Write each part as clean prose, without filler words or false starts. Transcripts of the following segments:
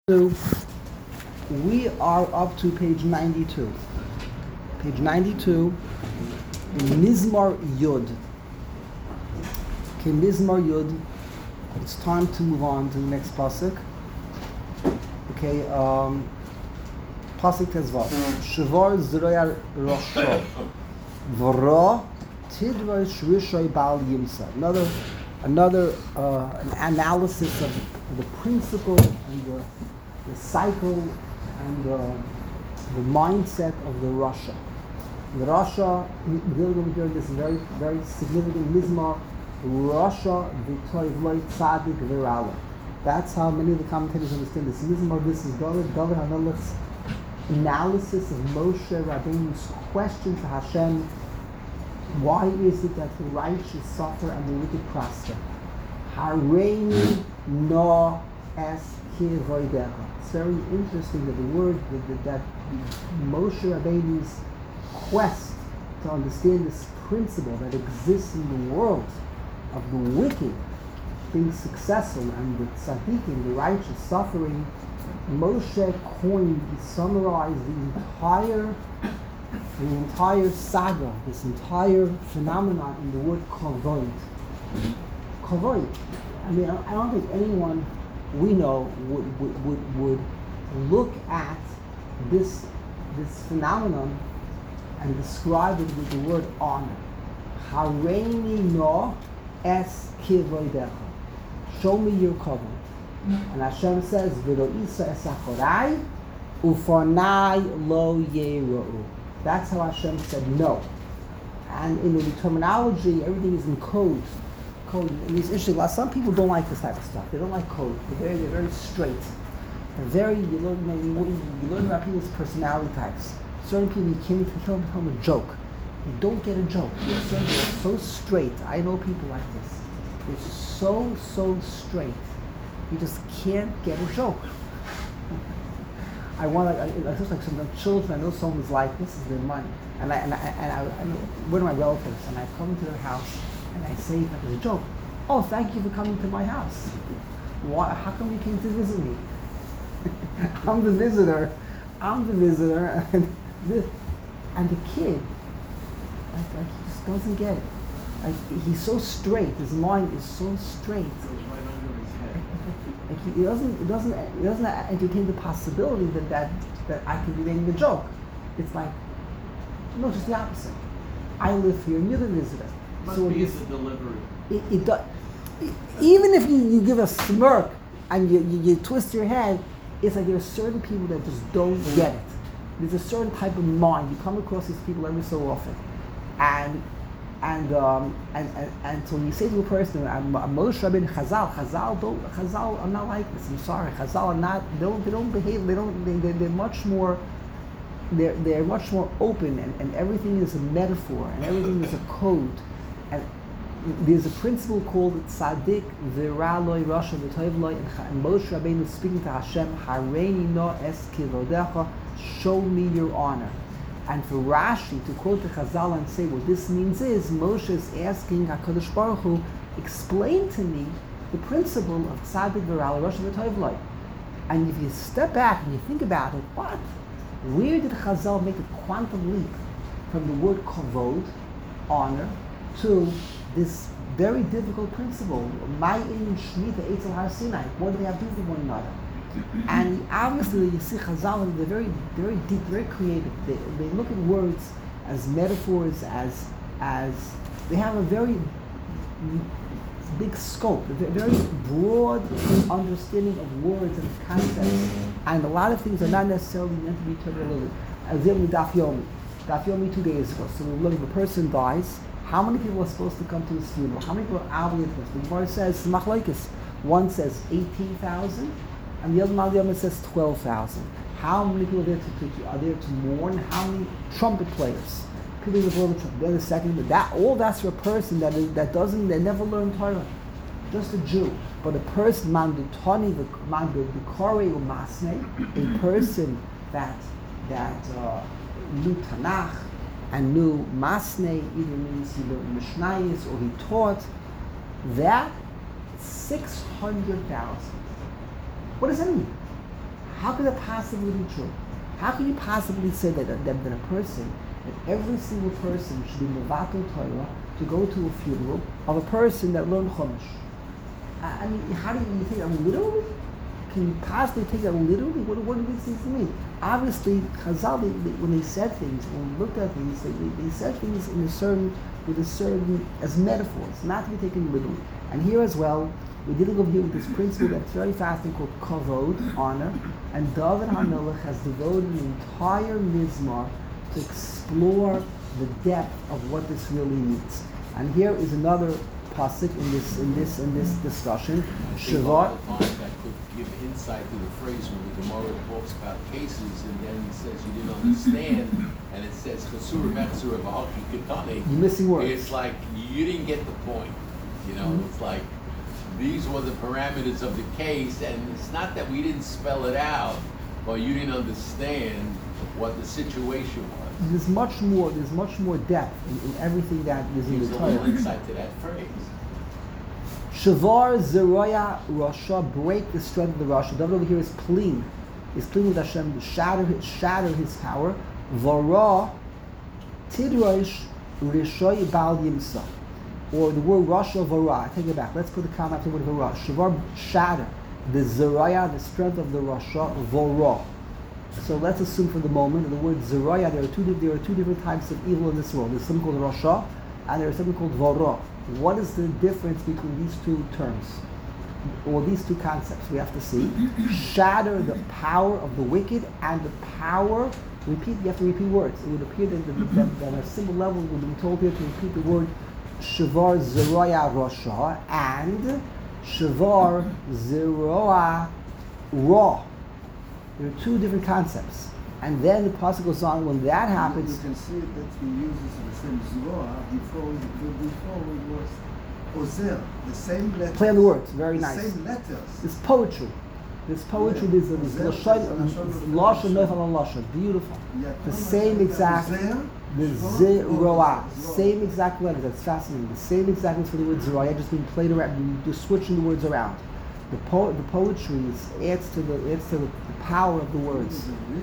So we are up to page 92. Page 92, Mizmar Yud. Okay, Mizmar Yud. It's time to move on to the next pasuk. Okay, pasuk Tezvav. Shavar Zroya Rosho. V'ra Tidrosh Rishoy Bal Yimsa. Another an analysis of the principle and the cycle and the mindset of the Rasha. The Rasha, we're going to hear this very, very significant Mizmar, Rasha V'toiv Loi Tzadik V'rala. That's how many of the commentators understand this Mizmar. This is David HaMelech's analysis of Moshe Rabbeinu's question to Hashem. Why is it that the righteous suffer and the wicked prosper? Hareini no es kivoidecha. It's very interesting that the word that Moshe Rabbeinu's quest to understand this principle that exists in the world of the wicked being successful and the tzaddikim, the righteous, suffering. Moshe coined, he summarized the entire saga, this entire phenomenon in the word kavod. Kavod. I mean, I don't think anyone we know would look at this phenomenon and describe it with the word honor. Hareini no es kivodecha. Show me your kavod. And Hashem says, V'lo isa es achorai, ufanai lo yero'u. That's how Hashem said no. And in the terminology, everything is in code. And it's interesting. Some people don't like this type of stuff. They don't like code. They're very straight. You learn about people's personality types. Certain people, you can't tell them a joke. You don't get a joke. Certain people are so straight. I know people like this. They're so straight. You just can't get a joke. I just like some children. I know someone's like, this is their money, and I one of my relatives, and I come to their house, and I say, like, there's a joke. Oh, thank you for coming to my house. Why? How come you came to visit me? I'm the visitor, and the kid, like he just doesn't get it. Like he's so straight. His mind is so straight. Like he doesn't entertain the possibility that I could be making a joke. It's like, no, just the opposite. I live here and you're the visitor. Must be as a delivery. It does. Even if you give a smirk and you twist your head, it's like there are certain people that just don't get it. There's a certain type of mind. You come across these people every so often, and so when you say to a person, "I'm Moshe Rabbeinu Chazal are not like this. I'm sorry, Chazal are not. They don't behave. They're much more. They're much more open, and everything is a metaphor, and everything is a code. And there's a principle called Tzadik V'raloi Rasha V'toivloi, and Moshe Rabbeinu speaking to Hashem, Hareini no es kivodecha, show me your honor. And for Rashi to quote the Chazal and say what this means is, Moshe is asking HaKadosh Baruch Hu, explain to me the principle of Tzadik V'raloi Rasha V'toivloi. And if you step back and you think about it, what? Where did Chazal make a quantum leap from the word kavod, honor, to this very difficult principle, Ma'in Shmita Eitzel Har Sinai? What do they have to do with one another? And obviously, you see Chazal, they're very, very deep, very creative. They look at words as metaphors, as they have a very big scope, a very broad understanding of words and concepts. And a lot of things are not necessarily meant to be interpreted. As in Daf Yomi 2 days ago. So we look, if a person dies, how many people are supposed to come to his funeral? How many people are obligated to this? The Gemara says, Machlokes. One says 18,000, and the other Maldiam says 12,000. How many people are there to mourn? How many trumpet players? People who blow the trumpet. Then the second, that's for a person that never learned Torah. Just a Jew. But a person, mandutani, the a person that knew Tanakh and knew Masnei, either means he learned Mishnayos or he taught, that 600,000. What does that mean? How could that possibly be true? How can you possibly say that a person, that every single person should be mevatel Torah to go to a funeral of a person that learned Chumash? I mean, how do you take that literally? Can you possibly take that literally? What do these things mean? Obviously, Chazal, when they said things, when we looked at things, they said things with a certain, as metaphors, not to be taken literally. And here as well, we're dealing over here with this principle that's very fascinating called kavod, honor, and David HaMelech has devoted an entire mizmar to explore the depth of what this really means. And here is another pasuk in this discussion. Shavar. That could give insight to the phrase when the Gemara talks about cases, and then it says you didn't understand, and it says kasur mechsur v'halki kitane. You're missing words. It's like you didn't get the point. It's like these were the parameters of the case, and it's not that we didn't spell it out, but you didn't understand what the situation was. There's much more depth in everything that is in the There's a little Torah. insight to that phrase. Shavar zeroya rasha, break the strength of the rasha. David over here is pleading with Hashem to shatter his power. Vara tidrosh rishoy bal yimsa, or the word rasha vara. I take it back. Let's put the comma after the word vara. Shavar, shatter the zeroya, the strength of the rasha. Vara. So let's assume for the moment the word zeroya. There are two different types of evil in this world. There's something called rasha, and there's something called vara. What is the difference between these two terms, or these two concepts? We have to see. Shatter the power of the wicked and the power. Repeat. You have to repeat words. It would appear that on a single level we're being told here to repeat the word shavar zeroya rasha and shavar zeroa ra. There are two different concepts. And then the pasuk goes on, when that happens... You can see that he uses the same zroa. Before it was ozer, the same letters. Play on the words, very nice. The same letters. This poetry. There's lashon nefal on lashon. Beautiful. The same exact... The zeroa. Same exact letters. That's fascinating. The same exact letters for the word zeroa, just being played around. You're switching the words around. The poetry adds to the power of the words.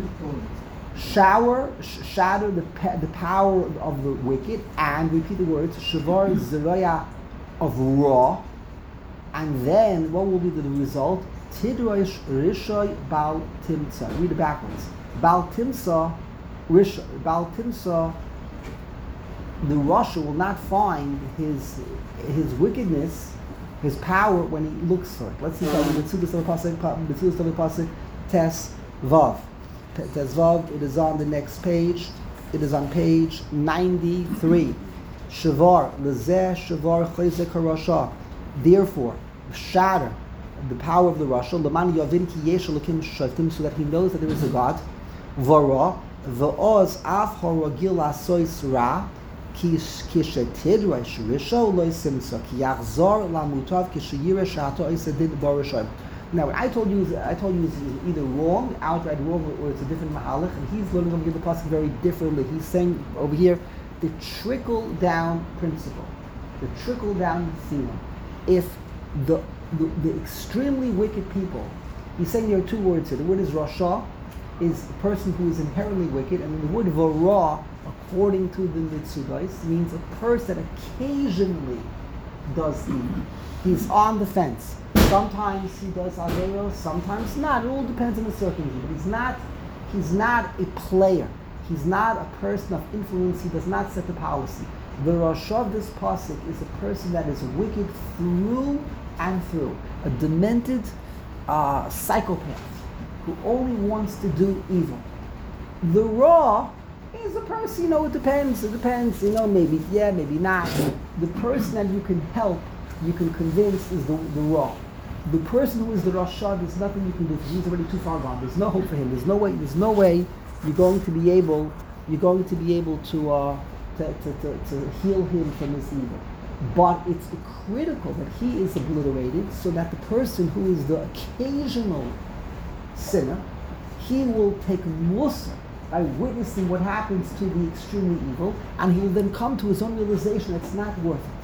Shatter the power of the wicked, and repeat the words shavar zeroya of ra, and then what will be the result? Tidrosh rishoy bal timsa. Read it backwards. Bal timsa, bal timsa. The rasha will not find his wickedness, his power, when he looks for it. Let's see. B'tzilus Pasuk Tes Vav. Tes Vav. It is on the next page. It is on page 93. Shavar lezeh shavar chayzek harasha. Therefore, shatter the power of the rasha. L'man yavin ki yesh elokim shoftim, so that he knows that there is a God. Vara v'oz af haragil asois ra. Now, I told you is either wrong, outright wrong, or it's a different mahalach, and he's learning over here the pasuk very differently. He's saying over here the trickle down principle, the trickle down theme. If the extremely wicked people, he's saying there are two words here. The word is rasha, is a person who is inherently wicked, and the word vara, according to the Mitzudais, means a person that occasionally does evil. He's on the fence. Sometimes he does Aveiro, sometimes not. It all depends on the circumstances. But he's not a player. He's not a person of influence. He does not set the policy. The Rasha of this pasuk is a person that is wicked through and through. A demented psychopath who only wants to do evil. The Ra is a person, it depends, maybe yeah, maybe not. The person that you can help, you can convince is the Ra. The person who is the Rasha, there's nothing you can do. He's already too far gone. There's no hope for him. There's no way you're going to be able to heal him from his evil. But it's critical that he is obliterated, so that the person who is the occasional sinner, he will take musar by witnessing what happens to the extremely evil, and he will then come to his own realization it's not worth it.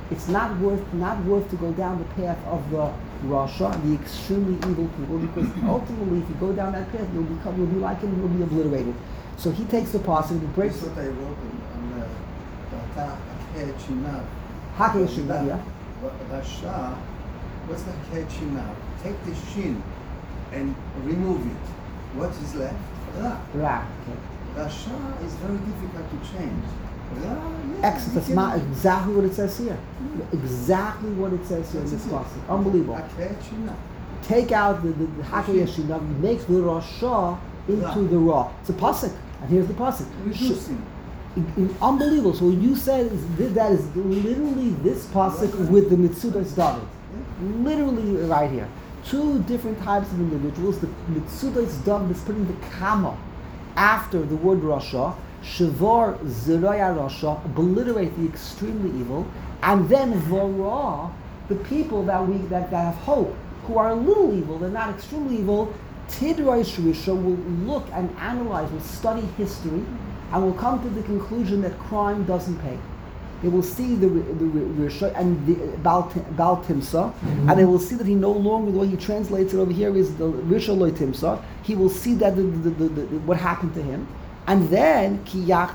it's not worth to go down the path of the Rasha, the extremely evil people, because ultimately, if you go down that path, you'll be like him, you'll be obliterated. So he takes the pasuk and breaks That's what I wrote on the Hakei Hakei Shinav, yeah. Rasha, what's the Hakei Shinav? Take the shin and remove it. What is left? Ra. Ra. Okay. Rasha is very difficult to change. Ra, yeah, Excellent. That's not exactly what it says here. Yeah. Exactly what it says here in this That's it. pasuk. Unbelievable. Hakei Shinav. Take out the Hakei Shinav, you make the Rasha into the Ra. It's a pasuk. And here's the pasuk. Reducing. Unbelievable. So you said that is literally this pasuk with the Mitzudas David. Literally right here. Two different types of individuals. The Mitzudas David is putting the comma after the word Rasha. Shavar Zeraya Rasha, obliterate the extremely evil, and then Vara, the people that have hope, who are a little evil, they're not extremely evil. Tidroish Risha will look and analyze, will study history, and will come to the conclusion that crime doesn't pay. They will see the Risha and the Baal Timsa, and they will see that he no longer, the way he translates it over here is the Risha Lo Timsa. He will see that what happened to him, and then Kiyach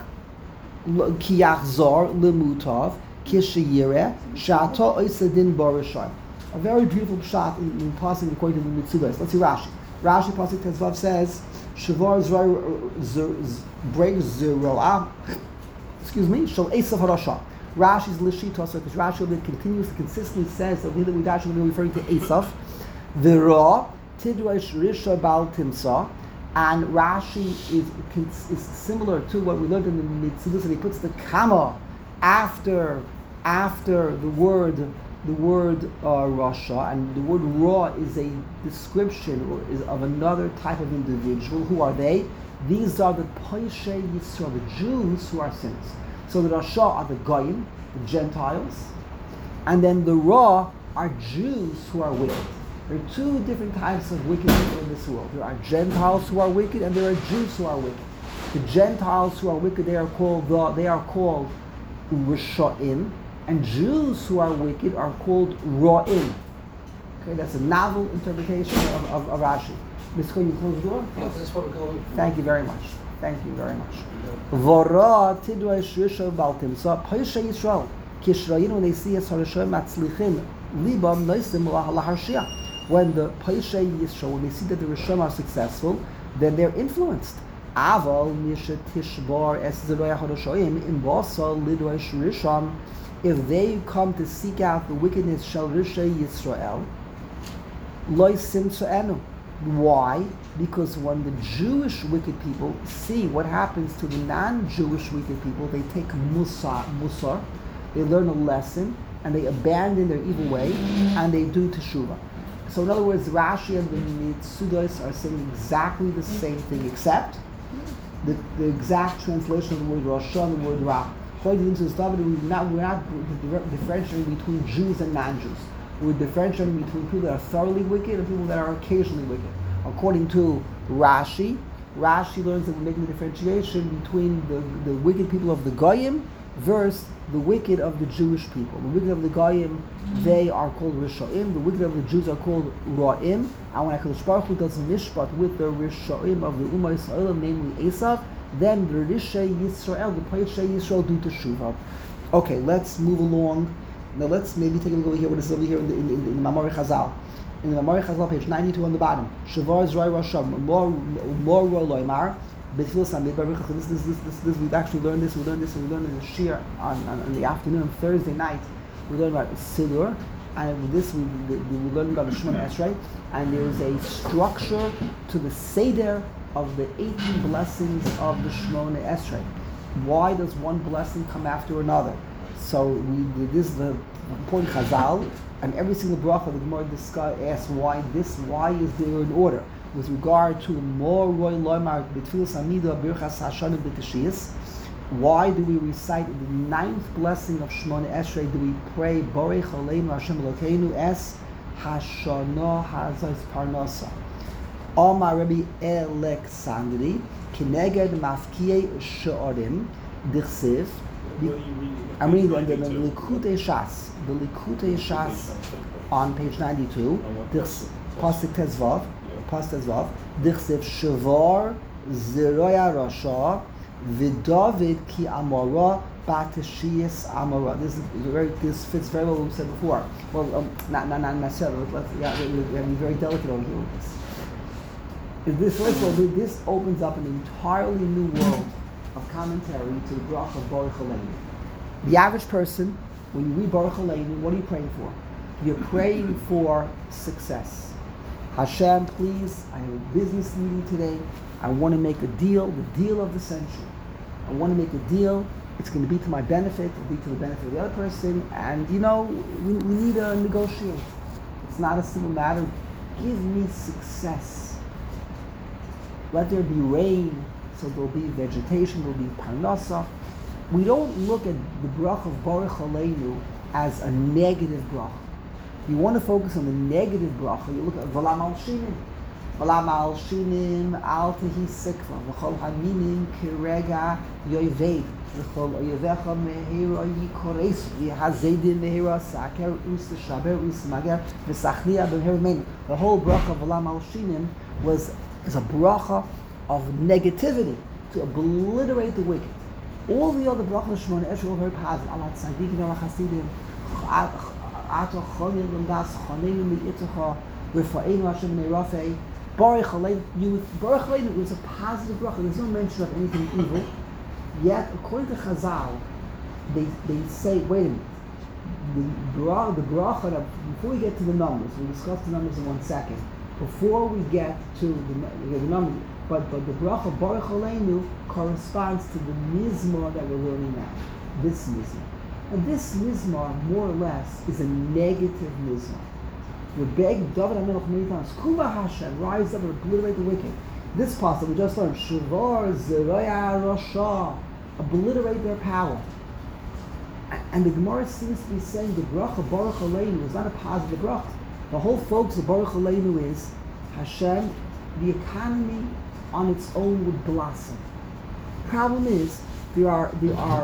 Zor Lemutav Kishayire Shato Oisadin Barashai. A very beautiful shot in passing according to the Mitzudas. Let's see Rashi. Rashi Pasuk Tezvav says, Shavar break Zeroah, Shal Esav Harasha. Rashi's Lishitos, because Rashi continuously, consistently says that we actually referring to Esav. The Ra, Tidrosh Risha Baal Timsa, and Rashi is similar to what we learned in the Mitzudas, and he puts the comma after the word Rasha, and the word Ra is a description of another type of individual. Who are they? These are the Poishei Yisrael, the Jews who are sinners. So the Rasha are the Goyim, the Gentiles, and then the Ra are Jews who are wicked. There are two different types of wicked people in this world. There are Gentiles who are wicked, and there are Jews who are wicked. The Gentiles who are wicked, they are called Risha'im, and Jews who are wicked are called Ra'im. Okay, that's a novel interpretation of Rashi. Ms. Cohen, you close the door? Yes, that's what we're going. Thank you very much. Thank you very much. Vora tidroish Risha Baal Timsa Poishei Yisrael Kishrayim, when they see us Harashim Matzlichim Libam Noisim Laharshia. When the Poishei Yisrael, when they see that the Rishon are successful, then they're influenced. Aval Misha Tishbar Es Zeroya Harashim in Basa Lidroish Rishon. If they come to seek out the wickedness Shal Risha Yisrael, Loi Simtsu Enu. Why? Because when the Jewish wicked people see what happens to the non-Jewish wicked people, they take musar, they learn a lesson, and they abandon their evil way, and they do teshuvah. So in other words, Rashi and the Mitzudas are saying exactly the same thing, except the exact translation of the word Rasha and the word Ra. According to the Mitzudas, we're not differentiating between Jews and non-Jews. We're differentiating between people that are thoroughly wicked and people that are occasionally wicked. According to Rashi learns that we're making the differentiation between the wicked people of the Goyim versus the wicked of the Jewish people. The wicked of the Goyim, they are called Risha'im. The wicked of the Jews are called Ra'im. And when HaKadosh Baruch Hu does mishpat with the Risha'im of the Ummah Yisrael, namely Esav, then the Rishai Yisrael, the Poishei Yisrael, do teshuvah. Okay, let's move along. Now let's maybe take a look over here. What is over here in the Mamori Chazal. In the Mamori Chazal, page 92 on the bottom. Shavar Zray Rasham, more Loimar, Betfil Samid Baruch. This we've actually learned this. We learned in the Shir on the afternoon, Thursday night. We learned about Sidur, and this we learned about the Shemona Esrei. And there is a structure to the Seder of the 18 blessings of the Shemona Esrei. Why does one blessing come after another? So this is the important Chazal, and every single bracha the Gemara asks why is there in order with regard to more roy loymar betfilas amida birchas hashanim b'teshiyas. Why do we recite the 9th blessing of Shemona Esrei? Do we pray Borei Chaleinu Hashem Elokeinu Es Hashana Hazos Parnasa? Omar Rabbi Alexandri Kineged Mafkiei She'orim Dichsiv What are you reading? I'm reading the 92. Likutei Shas. The Likutei Shas on page 92. This Pasuk Tezvav. Pasuk Tezvav. Dichsev Shavar Zeroya Rasha V'David Ki Amora Batashiyas Amora. This fits very well what we said before. Well, not necessarily. We have to be very delicate over here with this. First of all, this opens up an entirely new world of commentary to the Bracha of Baruch Aleinu. The average person, when you read Baruch Aleinu, what are you praying for? You're praying for success. Hashem, please, I have a business meeting today. I want to make a deal, the deal of the century. I want to make a deal. It's going to be to my benefit. It'll be to the benefit of the other person. And, we need to negotiate. It's not a simple matter. Give me success. Let there be rain, so there'll be vegetation, there'll be parnasa. We don't look at the bracha of Baruch Aleinu as a negative bracha. If you want to focus on the negative bracha, you look at V'lam al shinim. V'lam al shinim al tehi sikva. V'chol haminim kirega yoived. V'chol oyevecha mehira yikoresu. V'hazedin mehira saker us shaber us mager. V'sachnia b'mehira meinu. The whole bracha of V'lam al shinim is a bracha of negativity, to obliterate the wicked. All the other brachas Shemona Esrei are very positive. Alat tzadikim al chasidim, ato chonin l'mdas choneinu mi'itzacha, rifa'enu Hashem ne'rafei, Baruch Aleinu. Baruch Aleinu was a positive bracha. There's no mention of anything evil. Yet, according to Chazal, they say, wait a minute, the bracha, before we get to the numbers, we'll discuss the numbers in 1 second. Before we get to the number, but the bracha Baruch Aleinu corresponds to the mizmor that we're learning now. This mizmor, and this mizmor, more or less, is a negative mizmor. We beg David HaMelech many times, Kuva Hashem, rise up and obliterate the wicked. This pasuk we just learned, Shavar Zeroya Rasha, obliterate their power. And the Gemara seems to be saying the bracha Baruch Aleinu is not a positive bracha. The whole focus of Baruch Aleinu is Hashem, the economy on its own would blossom. Problem is, there are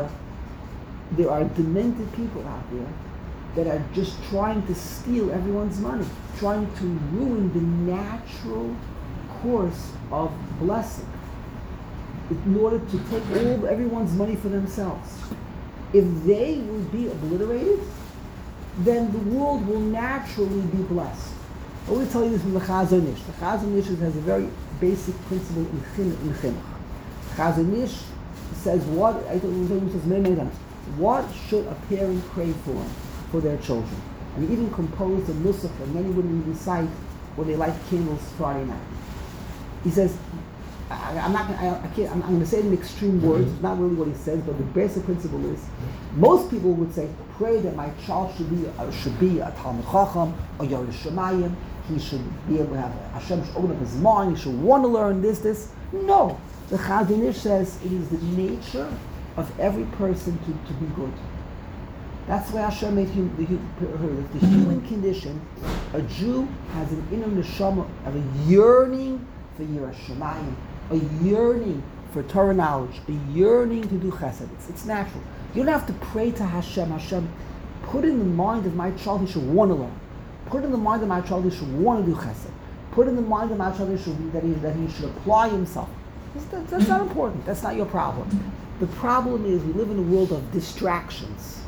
demented people out there that are just trying to steal everyone's money, trying to ruin the natural course of blessing in order to take everyone's money for themselves. If they will be obliterated, then the world will naturally be blessed. I will tell you this from the Chazon Ish. The Chazon Ish has a very basic principle in Chinuch. Chazon Ish says many times, what should a parent pray for their children? And he even composed a nusach that many women recite when they light candles Friday night. He says, I'm going to say it in extreme words. It's not really what he says, but the basic principle is, most people would say, pray that my child should be a Talmid Chacham, or Yerush Shamayim. He should be able to have Hashem should open up his mind. He should want to learn this. No, the Chazon Ish says it is the nature of every person to be good. That's why Hashem made the human condition. A Jew has an inner neshama of a yearning for Yerush Shamayim, a yearning for Torah knowledge, a yearning to do chesed. It's natural. You don't have to pray to Hashem. Hashem, put in the mind of my child he should want to learn. Put in the mind of my child he should want to do chesed. Put in the mind of my child that he should apply himself. That's not important. That's not your problem. The problem is we live in a world of distractions.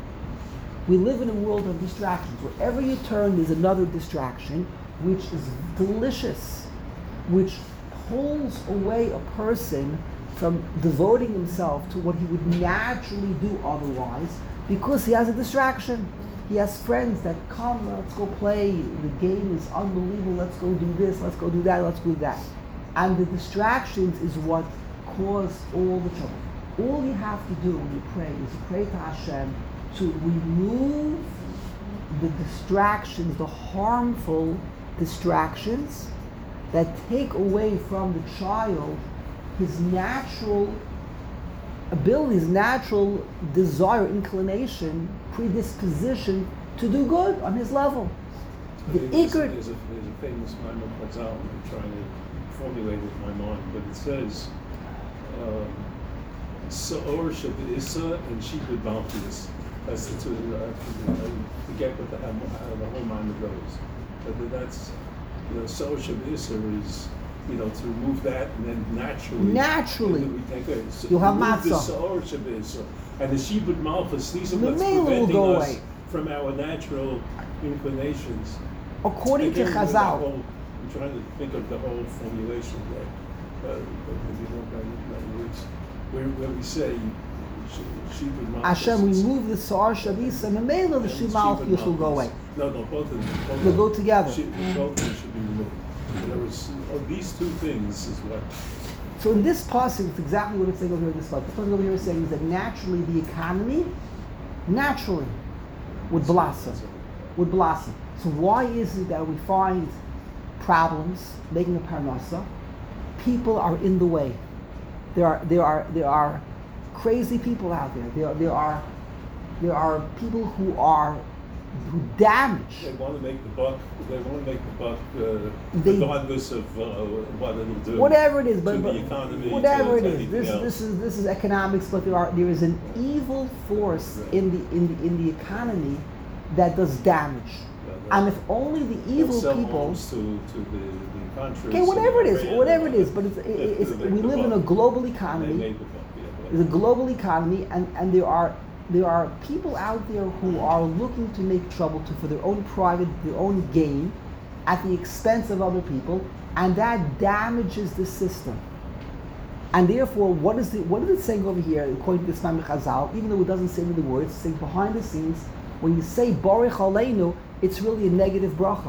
We live in a world of distractions. Wherever you turn, there's another distraction, which is delicious, which pulls away a person from devoting himself to what he would naturally do otherwise, because he has a distraction. He has friends that come, let's go play, the game is unbelievable, let's go do this, let's go do that, let's do that. And the distractions is what cause all the trouble. All you have to do when you pray is to pray to Hashem to remove the distractions, the harmful distractions that take away from the child his natural ability, his natural desire, inclination, predisposition to do good on his level. There's a famous Maimon Chazal, I'm trying to formulate it in my mind, but it says, Seor Shabisa and Shibud Malchus. That's the two. Forget what how the whole mind goes. But that's, Seor Shabisa is, to remove that, and then naturally we think, okay, so you'll have remove the matzah. Seor Shabisa and the Shibud Malchus. These are The what's male will preventing go us away. from our natural inclinations. According to Again, with that Chazal, whole- I'm trying to think of the whole formulation that maybe don't write it words, where we say Shibud Malchus. Hashem remove the Sar Shavisa, and the male of the and Shimal will go away. No, both of them. They'll go together. Both of them should be removed. In other words, these two things is what. So in this passage, it's exactly what it's saying over here in this passage. The passage over here is saying is that naturally the economy, would blossom. Would blossom. So why is it that we find problems making a parnasa? People are in the way. There are crazy people out there. There are people who damage. They want to make the buck. They want to make the buck, regardless of what it'll do. Whatever it is, to the economy, whatever to it is. anything else. This is economics, but there is an evil force in the economy that does damage. And if only the evil sell people homes to the countries. okay, whatever it and is, but we live in a global economy. They made the buck, yeah. It's a global economy, and there are people out there who are looking to make trouble for their own their own gain, at the expense of other people, and that damages the system. And therefore, what is it saying over here, according to this Maimon Chazal, even though it doesn't say in the words, it's saying behind the scenes, when you say Baruch Aleinu, it's really a negative bracha.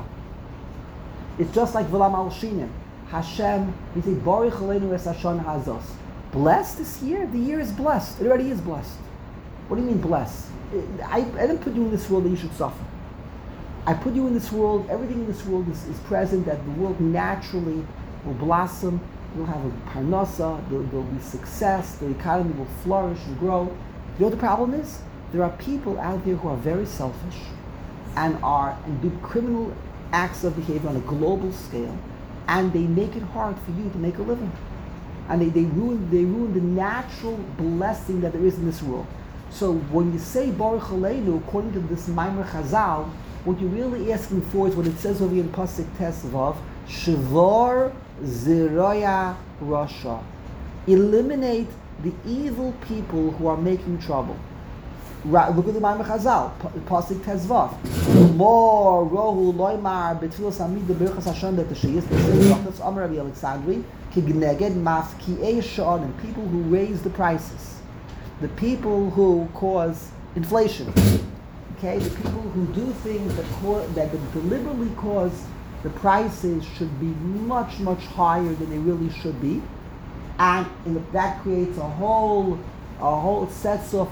It's just like V'lam al Shinim. Hashem, we say Baruch Aleinu es Hashon Hazos. Blessed this year? The year is blessed. It already is blessed. What do you mean blessed? I didn't put you in this world that you should suffer. I put you in this world, everything in this world is present, that the world naturally will blossom, you'll have a parnasa, there'll be success, the economy will flourish and grow. You know what the problem is? There are people out there who are very selfish and do criminal acts of behavior on a global scale, and they make it hard for you to make a living. And they ruin the natural blessing that there is in this world. So when you say Baruch Aleinu, according to this Maimer Chazal, what you're really asking for is what it says over here in Pasuk Tesvav, Shevor Zeroya Rasha. Eliminate the evil people who are making trouble. Look at the Maimer Chazal, Pasuk Tesvav. More Rohu Loimar Betfilos Amid Berachas Hashem Betashiyis. That's Amar Rabbi Alexandri. Kigneged Mafkiei Sha'anim. People who raise the prices. The people who cause inflation, okay? The people who do things that deliberately cause the prices should be much, much higher than they really should be, and that creates it sets off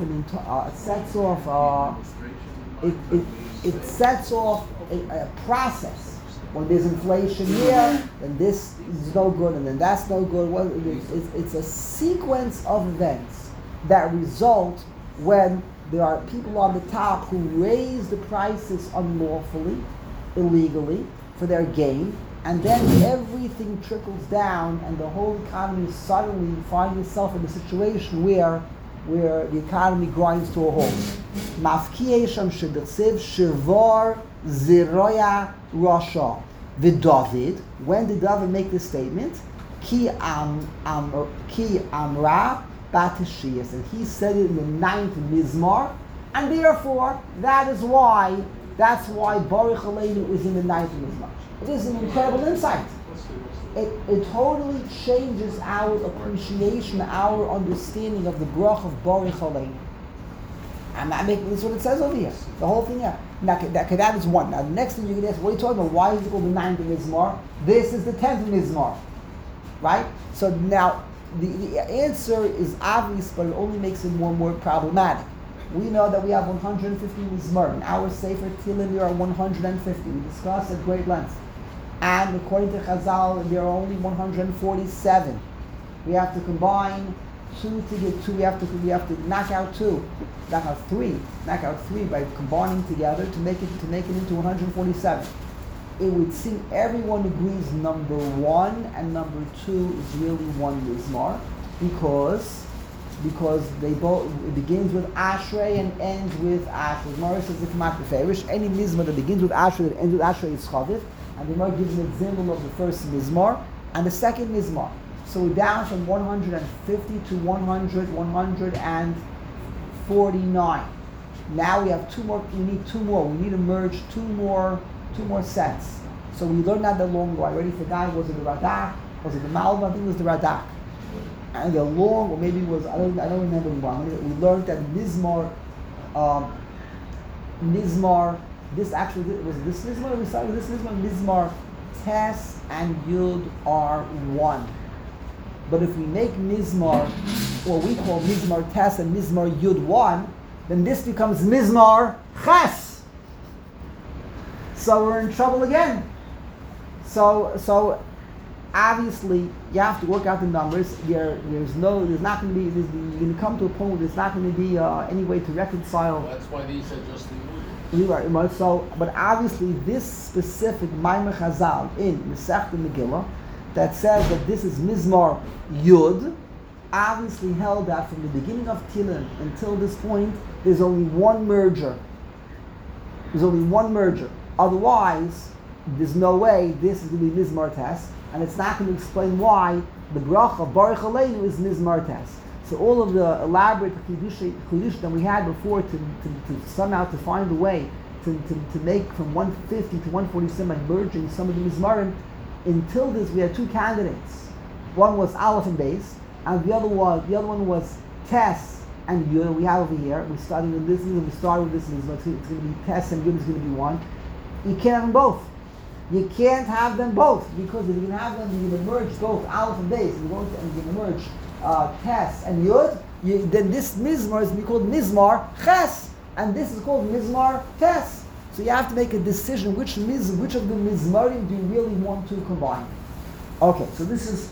a process. When there's inflation here, then this is no good, and then that's no good. Well, it's a sequence of events that result when there are people on the top who raise the prices unlawfully, illegally, for their gain, and then everything trickles down, and the whole economy suddenly finds itself in a situation where the economy grinds to a halt. Mafkiei sham shedetziv shivor zeroya rasha. V'David, when did David make this statement? Ki amra Batishiyas, and he said it in the 9th Mizmar, and therefore that's why Baruch Aleinu is in the 9th Mizmar. It is an incredible insight. It totally changes our appreciation, our understanding of the brach of Baruch Aleinu. I'm not making this what it says over here. The whole thing here. Now, that is one. Now the next thing you can ask, what are you talking about? Why is it called the 9th Mizmar? This is the 10th Mizmar. Right? So now the answer is obvious, but it only makes it more and more problematic. We know that we have 150 Mizmar. In our Sefer Tehillim there are 150. We discussed at great length. And according to Chazal, there are only 147. We have to combine 2 to get 2. We have to knock out 2, knock out 3 by combining together to make it into 147. It would seem everyone agrees number 1 and number 2 is really one Mizmar, because because it begins with Ashrei and ends with Ashrei. Gemara says the Kamat Beferish, any mizmor that begins with Ashrei that ends with Ashrei is Chavit, and the Gemara gives an example of the first mizmor and the second mizmor. So we're down from 150 to 149. Now we have two more. We need two more. We need to merge two more sets. So we learned that long ago. I already forgot. Was it the Radak? Was it the Malva? I think it was the Radak. And the long, or maybe it was, I don't remember anymore. We learned that Mizmar, this actually, was this Mizmar? We started with this Mizmar, Tes and Yud are one. But if we make Mizmar, what we call Mizmar Tes and Mizmar Yud one, then this becomes Mizmar Ches. So we're in trouble again. So obviously you have to work out the numbers. There's going to come to a point where there's not going to be any way to reconcile. Well, that's why these are just Right. So, but obviously this specific Maimer Chazal in Masechta Megillah that says that this is Mizmar Yud, obviously held that from the beginning of Tilin until this point, there's only one merger. Otherwise, there's no way this is going to be Mizmar Tes, and it's not going to explain why the bracha of Baruch Aleinu is Mizmar Tes. So all of the elaborate chidush that we had before to somehow to find a way to make from 150 to 147 by merging some of the Mizmarim, until this we had two candidates. One was Aleph and Beis, and the other one was Tes and Yud. We have over here. We started with this. We started with this. It's going to be Tes and Yud is going to be one. You can't have them both. You can't have them both, because if you can have them, you're going to merge both Aleph and Beis. You're going to merge Tes and Yud. Then this Mizmar is going to be called Mizmar Ches, and this is called Mizmar Tes. So you have to make a decision which of the Mizmarim do you really want to combine. Okay, so this is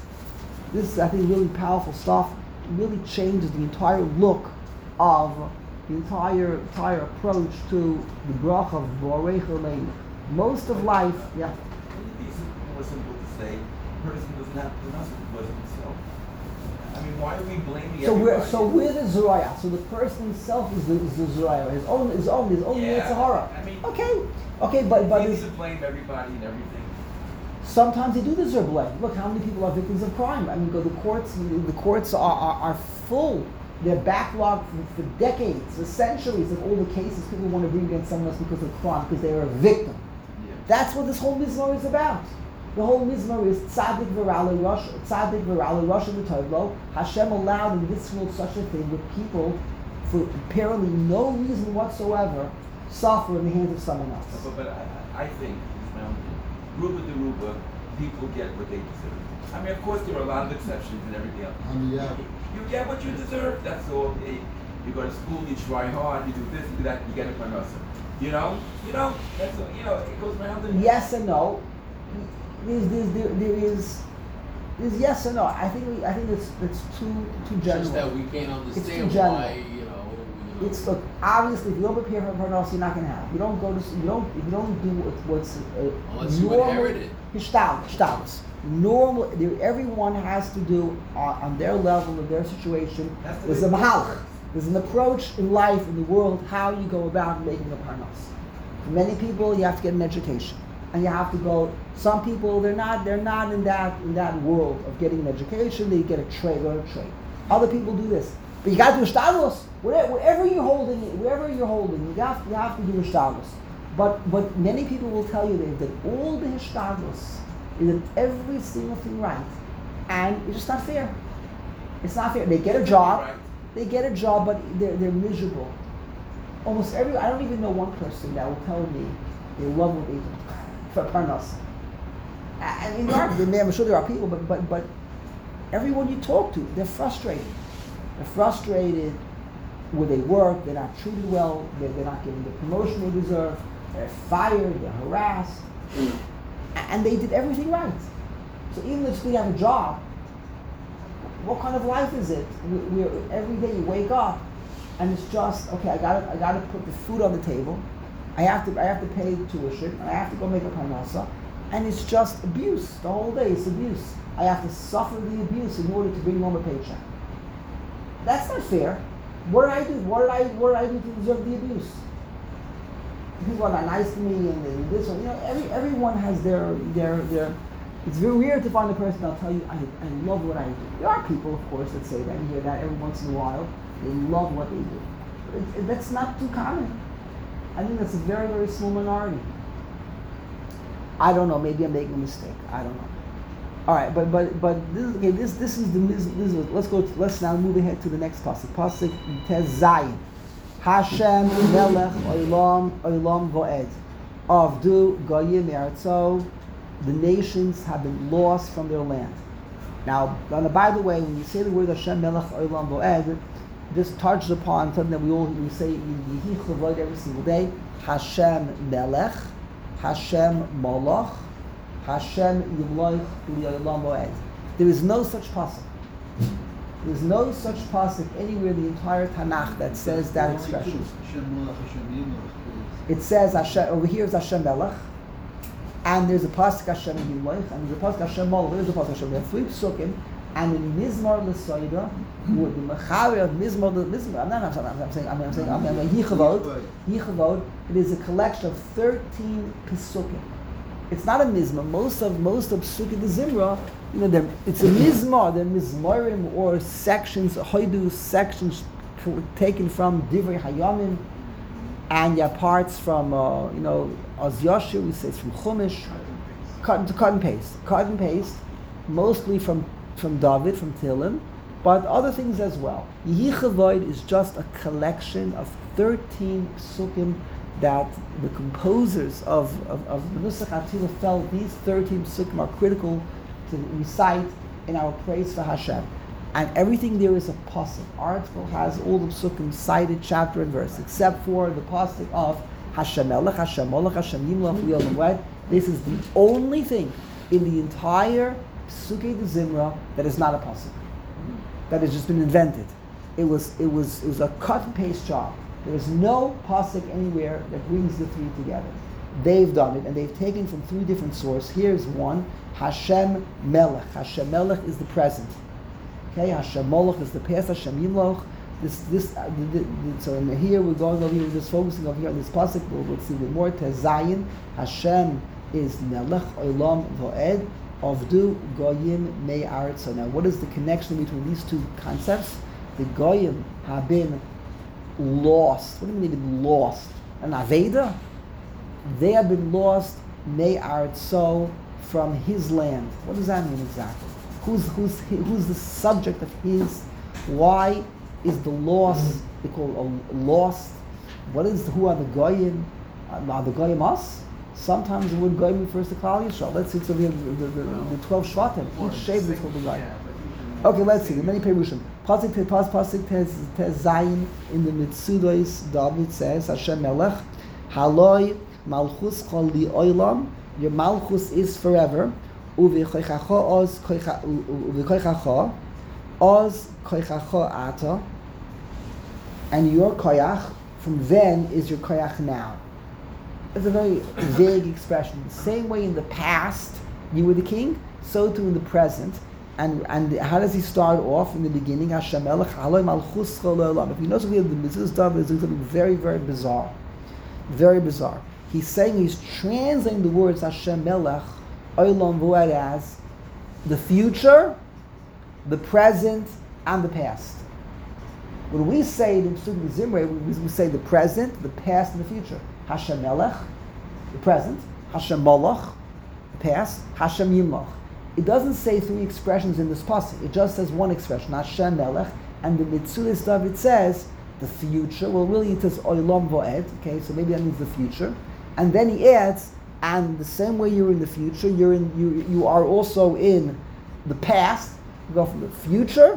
I think really powerful stuff. It really changes the entire look of the entire approach to the bracha of Borei Aleinu. Most of life, yeah. It would be more simple to say, a person doesn't have to pronounce it because of himself. I mean, why are we blaming everybody? So we're the Zuraya. So the person himself is the Zuraya. His own Yetzirah. I mean, okay, but he needs to blame everybody and everything. Sometimes they do deserve blame. Look, how many people are victims of crime? I mean, the courts are full. They're backlogged for decades, for centuries of all the cases people want to bring against someone else because of crime, because they are a victim. Yeah. That's what this whole Mizmor is about. The whole Mizmor is Tzadik V'Ra'le Rosh V'Tovlo. Hashem allowed in this world such a thing with people, for apparently no reason whatsoever, suffer in the hands of someone else. But I think, Ruba de Ruba, people get what they deserve. I mean, of course, there are a lot of exceptions and everything else. You get what you deserve. That's all. You go to school, you try hard, you do this, you do that, you get a parnasa. You know. That's it goes round and yes and no. There is yes and no. I think it's too general. Just that we can't understand why, It's look, obviously if you don't prepare for a parnasa, you're not going to have. You don't go to you don't do what's unless you inherit it. Hishtalus. Normal. Everyone has to do on their level of their situation. There's a mahalach. There's an approach in life, in the world, how you go about making a parnas. For many people, you have to get an education, and you have to go. Some people they're not in that world of getting an education. They get a trade, learn a trade. Other people do this, but you got to do hishtalus. Wherever you're holding, you have to do hishtalus. But many people will tell you that all the hishtalus is in every single thing right, and it's just not fair. It's not fair. They get a job, but they're miserable. Almost I don't even know one person that will tell me they love what they do for parnas. I mean, I'm sure there are people, but everyone you talk to, they're frustrated. They're frustrated where they work. They're not treated well. They're not getting the promotion they deserve. They're fired. They're harassed. And they did everything right. So even if they have a job, what kind of life is it? Where every day you wake up and it's just okay. I got to put the food on the table. I have to pay the tuition. And I have to go make a parnasa, and it's just abuse the whole day. It's abuse. I have to suffer the abuse in order to bring home a paycheck. That's not fair. What did I do? What did I do to deserve the abuse? People are not nice to me, and this one. Everyone has their. It's very weird to find a person that'll tell you, I love what I do. There are people, of course, that say that. You hear that every once in a while. They love what they do. That's not too common. I think that's a very, very small minority. I don't know. Maybe I'm making a mistake. I don't know. All right, but this is let's now move ahead to the next pasuk. Pasuk Tez Zayin. Hashem Melech Olam Voed. Avdu Goyim Eretzo. The nations have been lost from their land. Now, by the way, when you say the word Hashem Melech Olam Voed, this touches upon something that we say in Yehi Chavod every single day. Hashem Melech, Hashem Molach, Hashem Yimloich L'Olam Voed. There is no such pasuk. There is no such pasuk anywhere in the entire Tanakh that says that expression. It says Hashem, over here is Hashem Melech, and there's a pasuk Hashem Yimloich, and there's a pasuk Hashem Molach. There's a pasuk Hashem. There are three pasukim, and in Mizmor L'Soida, with the Mechaber of Mizmor, I'm saying Yichavod. It is a collection of 13 pasukim. It's not a mizmor. Most of Psukim the Zimra, it's a mizmor. They're mizmorim or sections, hoidu sections taken from Divrei Hayamim, and parts from Oz Yashir. We say it's from Chumash, cut and paste, mostly from David, from Tehillim, but other things as well. Yichavod is just a collection of 13 psukim that the composers of the Nusach Atila felt these 13 psukim are critical to recite in our praise for Hashem. And everything there is a pasuk. Our article has all the psukim cited chapter and verse, except for the pasuk of Hashem Melech, Hashem Molach, Hashem Yimloch, L'Olam Voed. This is the only thing in the entire Psukei de Zimra that is not a pasuk. That has just been invented. It was a cut and paste job. There is no pasuk anywhere that brings the three together. They've done it, and they've taken from three different sources. Here's one: Hashem Melech. Hashem Melech is the present. Okay, Hashem Molach is the past. Hashem Yimloch. So in here we're going over here. We're just focusing over here on this pasuk. We'll see a bit more. Tezayin. Hashem is Melech Olam Voed. Avdu Goyim Me'aretz. So now, what is the connection between these two concepts? The Goyim have been lost. What do you mean they've been lost? An Aveda? They have been lost Me'aretzo, from his land. What does that mean exactly? Who's the subject of his? Why is the loss they call lost? Who are the Goyim? Are the Goyim us? Sometimes the word Goyim refers to Klal Yisrael. Let's see, so we have the 12 Shvatim. Each shade is called the Goyim. Okay, let's see. The many Perushim. Pasuk Tez Zayin in the Mitzudos, David says, Hashem Melech, Haloi Malchus Chol Li Olam. Your Malchus is forever. Uvekoichacha Oz Koichacha Ata. And your Koyach from then is your Koyach now. It's a very vague expression. The same way in the past you were the king, so too in the present. And how does he start off in the beginning? Hashem Melech, Haloi Malchus Chol Olam. If you notice we have the Mitzvah stuff, it's something very, very bizarre. Very bizarre. He's saying, he's translating the words Hashem Melech, Olam Voed as the future, the present, and the past. When we say it in Psukim Zimra, we say the present, the past, and the future. Hashem Melech, the present. Hashem Molach, the past. Hashem Yimloch. It doesn't say three expressions in this pasuk. It just says one expression, Hashem Melech, and the Mitzudos David says the future. Well, really it says Olam Voed. Okay, so maybe that means the future. And then he adds, and the same way you're in the future, you are also in the past. You go from the future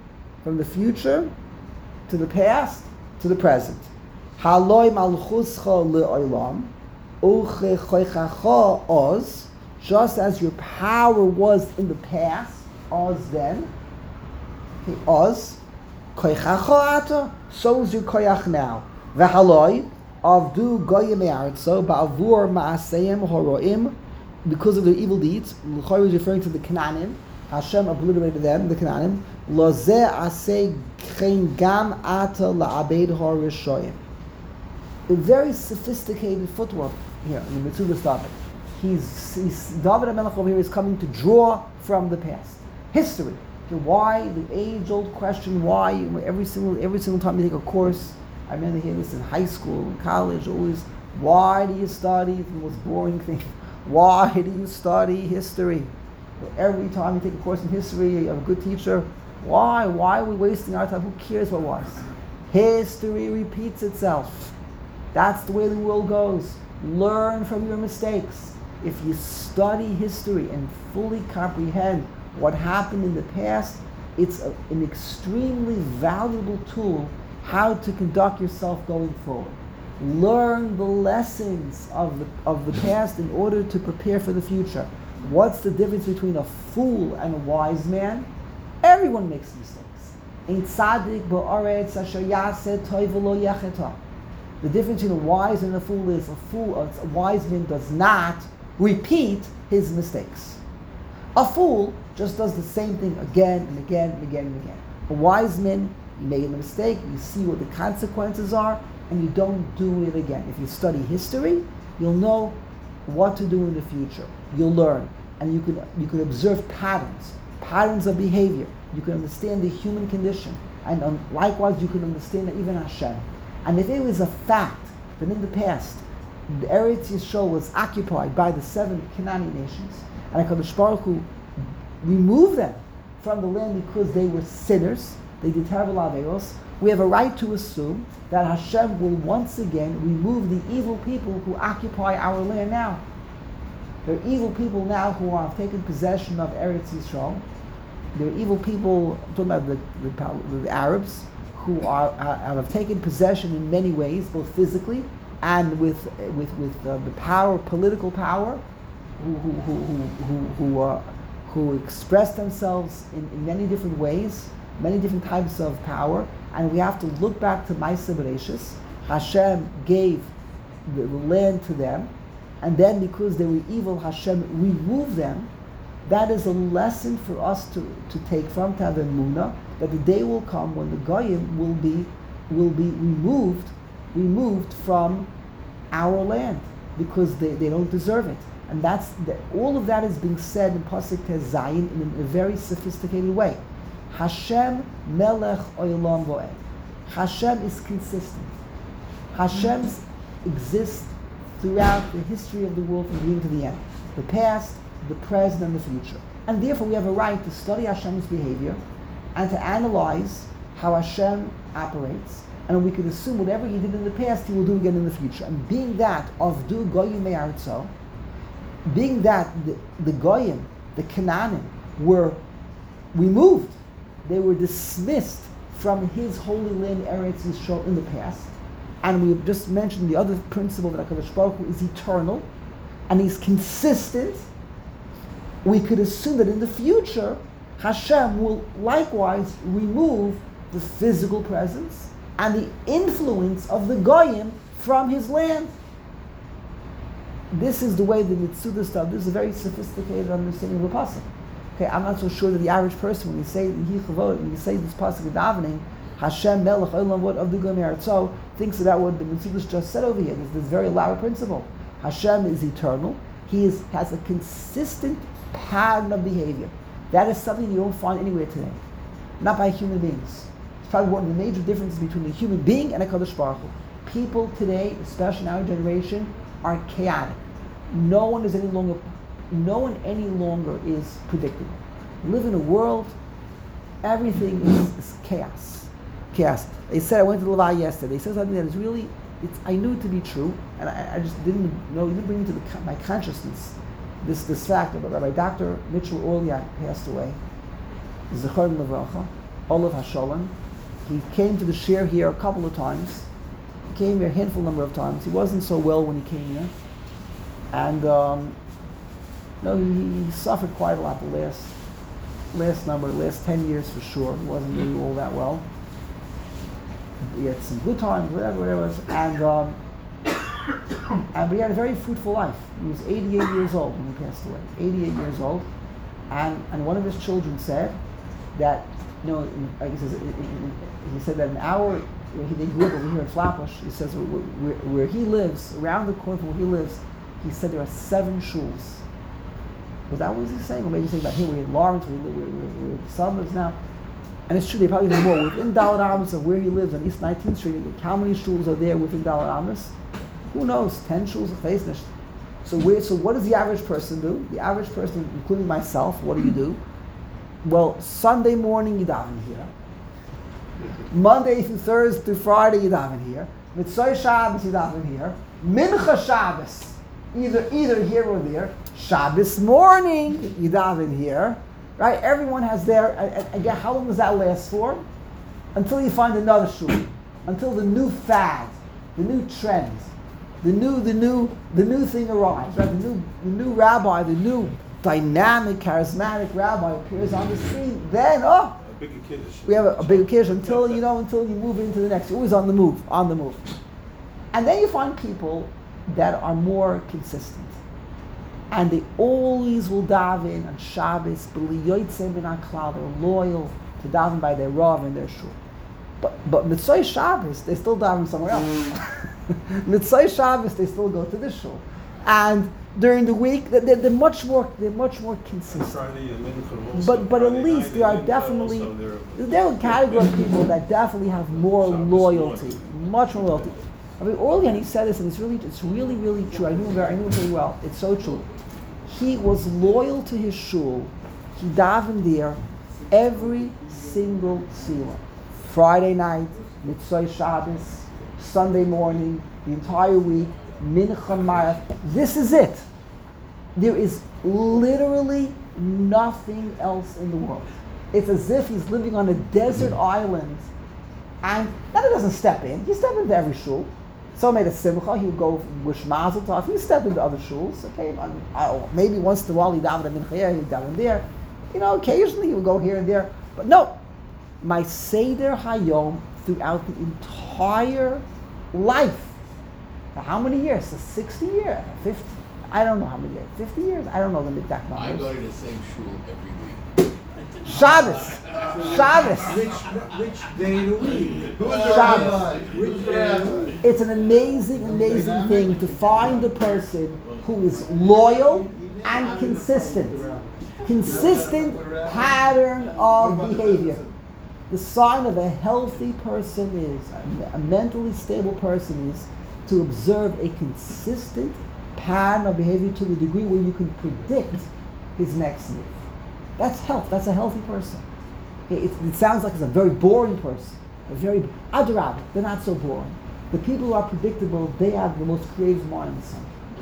to the past to the present. Haloi malchuscha le'olam, uchechoichacha oz. Just as your power was in the past, oz then, okay, oz, koichacha ata, so is your koyach now. V'haloi, avdu goyim e'artzo, ba'avur ma'aseyem horoim, because of their evil deeds. L'chor is referring to the Canaanim. Hashem obliterated them, the Canaanim. Lo zeh aseh chen gam ata la'abed ha'rishoyim. A very sophisticated footwork here in the Mitzvah topic. He's David HaMelech over here is coming to draw from the past. History. Okay, why? The age-old question, why? Every single time you take a course, I remember hearing this in high school, in college, always, why do you study? It's the most boring thing. Why do you study history? Every time you take a course in history, you have a good teacher. Why? Why are we wasting our time? Who cares what was? History repeats itself. That's the way the world goes. Learn from your mistakes. If you study history and fully comprehend what happened in the past, it's an extremely valuable tool how to conduct yourself going forward. Learn the lessons of the past in order to prepare for the future. What's the difference between a fool and a wise man? Everyone makes mistakes. Ein tzaddik ba'aretz asher yaseh tov v'lo yecheta. The difference between a wise and a fool is a wise man does not repeat his mistakes. A fool just does the same thing again and again and again and again. A wise man, you made a mistake, you see what the consequences are, and you don't do it again. If you study history, you'll know what to do in the future. You'll learn, and you could observe patterns of behavior. You can understand the human condition, and likewise you can understand even Hashem. And if it was a fact that in the past the Eretz Yisrael was occupied by the 7 Canaanite nations, and HaKadosh Baruch Hu removed them from the land because they were sinners, they did terrible averos, we have a right to assume that Hashem will once again remove the evil people who occupy our land now. There are evil people now who have taken possession of Eretz Yisrael. There are evil people, I'm talking about the Arabs, who have taken possession in many ways, both physically and with the power, political power, who express themselves in many different ways, many different types of power, and we have to look back to Ma'aseh Bereishis. Hashem gave the land to them, and then because they were evil, Hashem removed them. That is a lesson for us to take from, to have emunah, that the day will come when the Goyim will be removed from our land because they don't deserve it. And all of that is being said in Pasuk Tez Zayin in a very sophisticated way. Hashem Melech Olam Voed. Hashem is consistent. Hashem exists throughout the history of the world from the beginning to the end. The past, the present, and the future. And therefore we have a right to study Hashem's behavior and to analyze how Hashem operates. And we could assume whatever he did in the past, he will do again in the future. And being that of Du Goyim Me'artzo, being that the Goyim, the Canaanim, were removed, they were dismissed from his holy land Eretz Yisrael in the past. And we have just mentioned the other principle that HaKadosh Baruch Hu is eternal, and he's consistent. We could assume that in the future, Hashem will likewise remove the physical presence and the influence of the Goyim from his land. This is the way the Mitzuda stuff. This is a very sophisticated understanding of the pasuk. Okay, I'm not so sure that the average person, when you say this pasuk of davening, Hashem Melech Olam Vod Avdu Goyim Me'artzo, thinks about what the Mitzuda just said over here. There's this very loud principle. Hashem is eternal. He has a consistent pattern of behavior. That is something you don't find anywhere today, not by human beings. It's probably one of the major differences between a human being and a Kadosh Baruch Hu. People today, especially in our generation, are chaotic. No one any longer is predictable. We live in a world, everything is chaos. Chaos. They said, I went to the Levaya yesterday. They said something that is really, I knew it to be true, and I just didn't know, it didn't bring into my consciousness this fact that Rabbi Dr. Mitchell Orliak passed away. Zechar Levracha, Olav Hasholem. He came to the shir here a couple of times. He came here a handful number of times. He wasn't so well when he came here. And he suffered quite a lot the last 10 years for sure. He wasn't really all that well. He had some good times, whatever it was. But he had a very fruitful life. He was 88 years old when he passed away. 88 years old. And one of his children said that, like he says, he said that an hour, they grew up over here in Flatbush, he says where he lives, around the corner from where he lives, he said there are 7 shuls. Was that what he's saying? Or maybe he's saying about here, we're in Lawrence, where Son lives now. And it's true, they probably have more. Within Dalet Amos of where he lives on East 19th Street, how many shuls are there within Dalet Amos? Who knows? 10 shuls of Faisnish. So what does the average person do? The average person, including myself, what do you do? Well, Sunday morning you daven here. Monday through Thursday through Friday you daven here. Mitzvah Shabbos you daven here. Mincha Shabbos, either here or there. Shabbos morning you daven here. Right? Everyone has their, again, how long does that last for? Until you find another shul. Until the new fad, the new trend, the new thing arrives, right? The new rabbi, the new dynamic, charismatic rabbi appears on the scene. Then, we have a big occasion until you move into the next. You're always on the move. And then you find people that are more consistent. And they always will daven on Shabbos, they're loyal to daven by their Rav and their shul. But Mitzvah Shabbos, they still daven somewhere else. Mitzvah Shabbos, they still go to the shul. And during the week, they're much more consistent. But at least there are definitely, there are a category of people that definitely have more loyalty, much more loyalty. I mean, earlier he said this, and it's really true. I knew him very well. It's so true. He was loyal to his shul. He davened there every single tefillah. Friday night, Mitzvah Shabbos, Sunday morning, the entire week, Mincha Marath. This is it. There is literally nothing else in the world. It's as if he's living on a desert island, and that he doesn't step in. He steps into every shul. So made a simcha, he would go wish mazel tov. He stepped into other shuls. Okay, maybe once in a while he davened in here, he davened there. Occasionally he would go here and there. But no, my Seder Hayom throughout the entire life. For how many years? 60 years, 50. I don't know how many years. 50 years. I don't know the exact numbers. I go to the same shul every week. Shabbos. Which day of the week? Shabbos. It's an amazing thing to find a person who is loyal and consistent. Consistent pattern of behavior. The sign of a healthy person is, a mentally stable person is, to observe a consistent pattern of behavior to the degree where you can predict his next move. That's health. That's a healthy person. It sounds like it's a very boring person. Adrab, they're not so boring. The people who are predictable, they have the most creative minds.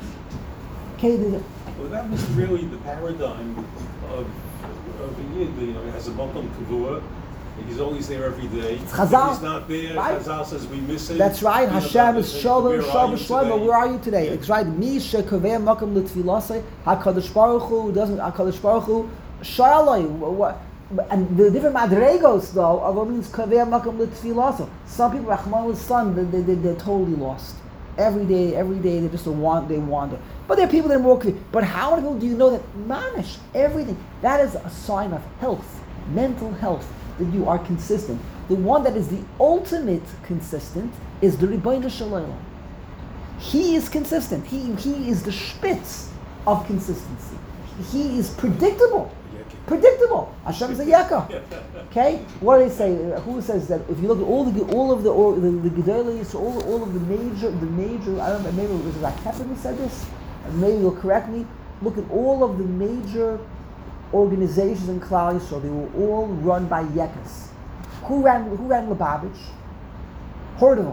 Well, that was really the paradigm of a Yid. He has a Mokom Kavua. He's always there every day. If Chazal. he's not there, right? Chazal says we miss him. That's right. Hashem is Shalom, Shlomo. Where are you today? It's right. Mi shekoveh makom l'tfilasei. HaKadosh Baruch Hu doesn't. HaKadosh Baruch Hu Shalom. What? And the different madregos though are what means koveh makom l'tfilasei. Some people, Rahman son, they're totally lost. Every day they just wander. But there are people that are more. But how many people do you know that manish everything? That is a sign of health, mental health. That you are consistent. The one that is the ultimate consistent is the Ribbono Shel Olam. He is consistent. He is the spitz of consistency. He is predictable. Hashem is a yeka. Okay? What do they say? Who says that? If you look at all of the gedolos, all of the major. I don't know. Maybe it was Rakepin who said this. Maybe you'll correct me. Look at all of the major organizations in Klal Yisrael. They were all run by yekas. Who ran Lubavitch? Hordov.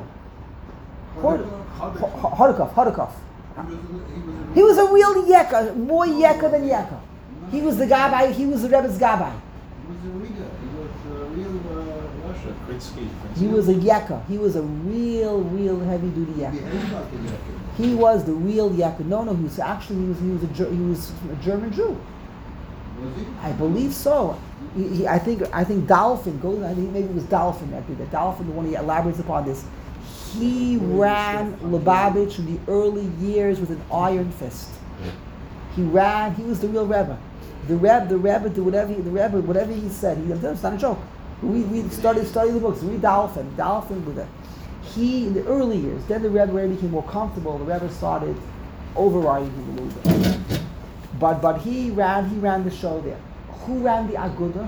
Hordakov. He was a real yeka, more yeka than yeka. He was the gabbai. He was the Rebbe's gabbai. He was a real Russia. He was a yeka. He was a real heavy duty yeka. He was the real yeka. No, he was a German Jew. I believe so. I think Dalfin. I think maybe it was Dalfin that did that. Dalfin, the one he elaborates upon this. He ran Lubavitch in the early years with an iron fist. He was the real Rebbe. The Rebbe did whatever he said. It's not a joke. We study the books. Read Dalfin with it. He, in the early years, then the Rebbe became more comfortable. The Rebbe started overriding him a little bit. But he ran the show there. Who ran the Aguda?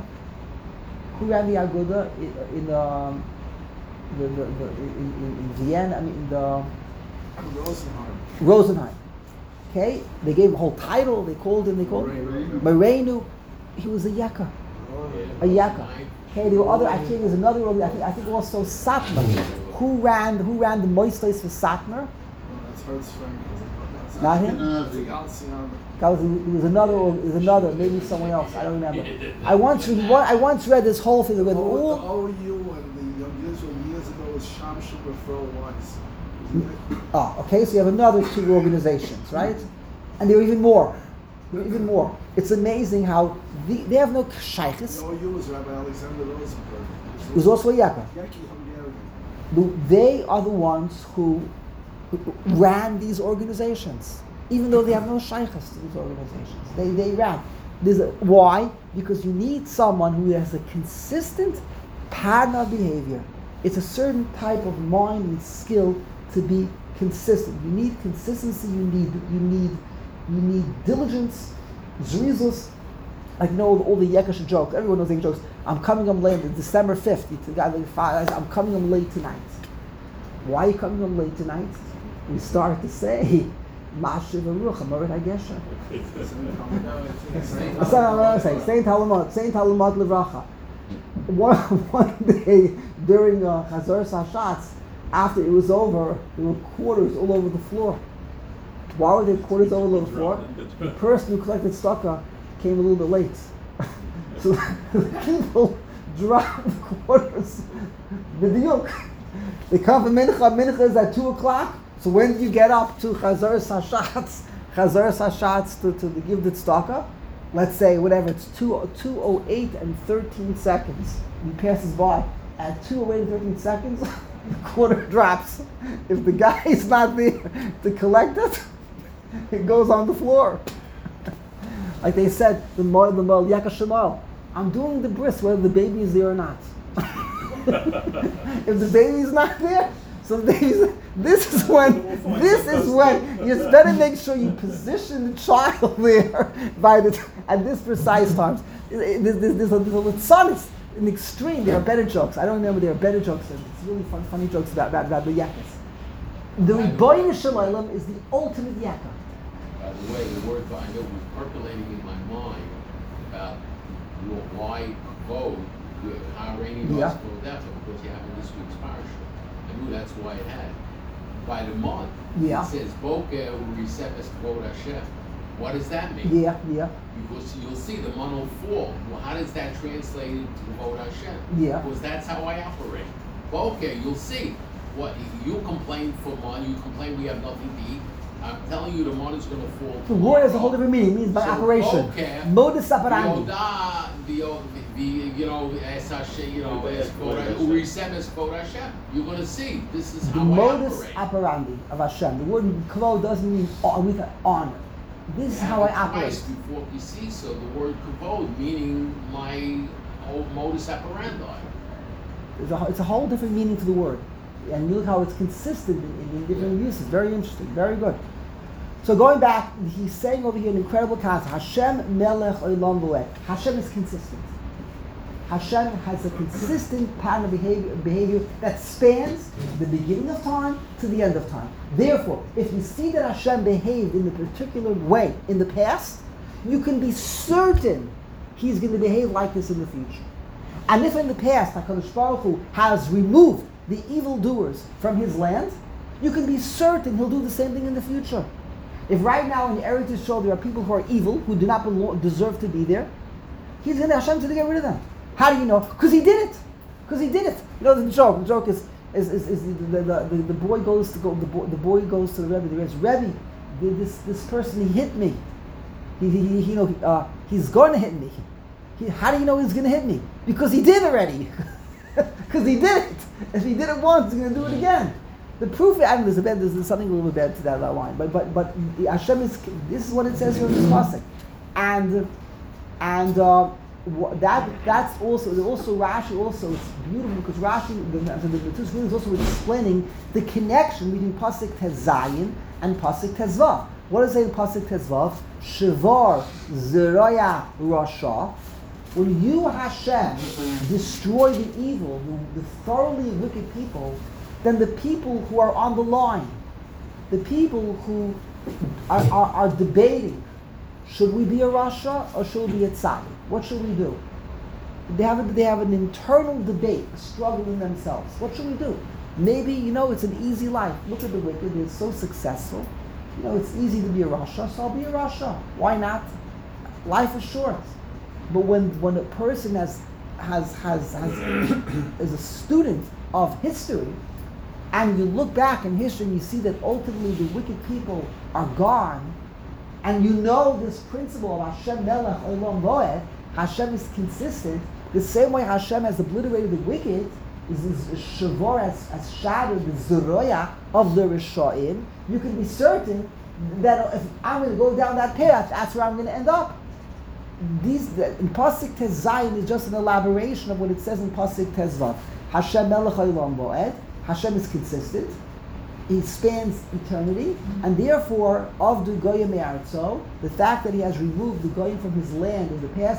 In Vienna? I mean, in the Rosenheim. Okay, they gave him a whole title. They called him Morenu. He was a Yekka. Okay, there were other. I think there's another. I think also Satmar. Who ran the Moisleis for Satmar? Not him. There was another. Maybe someone else. I don't remember. I once read this whole thing. The OU and the Young Israel years ago was Shamshul Referral Weiss. Okay, so you have another two organizations, right? And there are even more. It's amazing how they have no shaykhs. The OU was Rabbi Alexander Rosenberg. He was also a Yekka. Yeki Hungarian. They are the ones who ran these organizations, even though they have no shaykhs to these organizations. They ran. Why? Because you need someone who has a consistent pattern of behavior. It's a certain type of mind and skill to be consistent. You need consistency. You need diligence, zrizus. Like all the Yekka jokes. Everyone knows the jokes. I'm coming home late. December 5th. I'm coming home late tonight. Why are you coming home late tonight? We start to say, Mashiv Aruch, Amarit Hagesha. Saint Halamot Levracha. One day during Chazor Sashatz, after it was over, there were quarters all over the floor. Why were there quarters all over the floor? The person who collected tzedakah came a little bit late. So the people dropped quarters. B'diuk. They come for mincha is at 2 o'clock. So when do you get up to Chazor Sashatz to give the tzedakah? Let's say whatever, it's 2:08 and 13 seconds. He passes by at 2:08 and 13 seconds. The quarter drops. If the guy is not there to collect it, it goes on the floor. Like they said, the Yekka Shemal, I'm doing the bris whether the baby is there or not. If the baby is not there, so this is when you better make sure you position the child there at this precise time. This son is an extreme. There are better jokes. I don't remember. There are better jokes. It's really funny jokes about the Yekkas. The Rebbeinu Shalom is the ultimate Yekka. By the way, the word I know was percolating in my mind about why vote with Harani Philadelphia, because you have in this week's parasha. I knew that's why it had. By the month, it says Boker U'Riseves Kvod Hashem. What does that mean? Yeah. Because you'll see the month will fall. Well, how does that translate into Kvod Hashem? Yeah. Because that's how I operate. Boker, you'll see. What you complain for month, you complain we have nothing to eat. I'm telling you, the money is going to fall. The word has a whole different meaning. It means by operation. Modus operandi. You're going to see. This is how the I modus operate. operandi of Hashem. The word kavod doesn't mean with honor. This is how I operate. Twice before Kisi, so the word kavod meaning my old modus operandi. It's a whole different meaning to the word. And look how it's consistent in different uses. Very interesting. Very good. So going back, he's saying over here an incredible concept. Hashem melech olam v'oed. Hashem is consistent. Hashem has a consistent pattern of behavior that spans the beginning of time to the end of time. Therefore, if you see that Hashem behaved in a particular way in the past, you can be certain He's going to behave like this in the future. And if in the past HaKadosh Baruch Hu has removed the evildoers from His land, you can be certain He'll do the same thing in the future. If right now in Eretz Yisrael there are people who are evil, who do not deserve to be there, Hashem's going to get rid of them. How do you know? Because He did it. You know the joke. The joke is the boy goes to the Rebbe. There is Rebbe. This person, he hit me. He's going to hit me. How do you know he's going to hit me? Because he did already. Because he did it. If he did it once, he's going to do it again. The proof, I mean, there's something a little bit bad to that line. But Hashem is. This is what it says here in this pasuk. And And that's also Rashi also, it's beautiful because Rashi the Metus is also explaining the connection between pasuk Tezayin and pasuk Tezvav. What does it say in pasuk Tezvav? Shivar Zeroya Rasha. When you, Hashem, destroy the evil, the thoroughly wicked people, then the people who are on the line, the people who are debating, should we be a Rasha or should we be a Tzaddik? What should we do? They have an internal debate, a struggle in themselves. What should we do? Maybe, it's an easy life. Look at the wicked, they're so successful. It's easy to be a Rasha, so I'll be a Rasha. Why not? Life is short. But when a person is a student of history, and you look back in history and you see that ultimately the wicked people are gone, and you know this principle of Hashem Melech Olam Voed, Hashem is consistent. The same way Hashem has obliterated the wicked, is Shavar has shattered the Zeroya of the Risha'im. You can be certain that if I'm going to go down that path, that's where I'm going to end up. In Pasuk Tezayin is just an elaboration of what it says in Pasuk Tezvav. Hashem Melech Olam Voed. Hashem is consistent. He spans eternity, and therefore, of the Goyim Me'artzo, the fact that he has removed the Goyim from his land in the past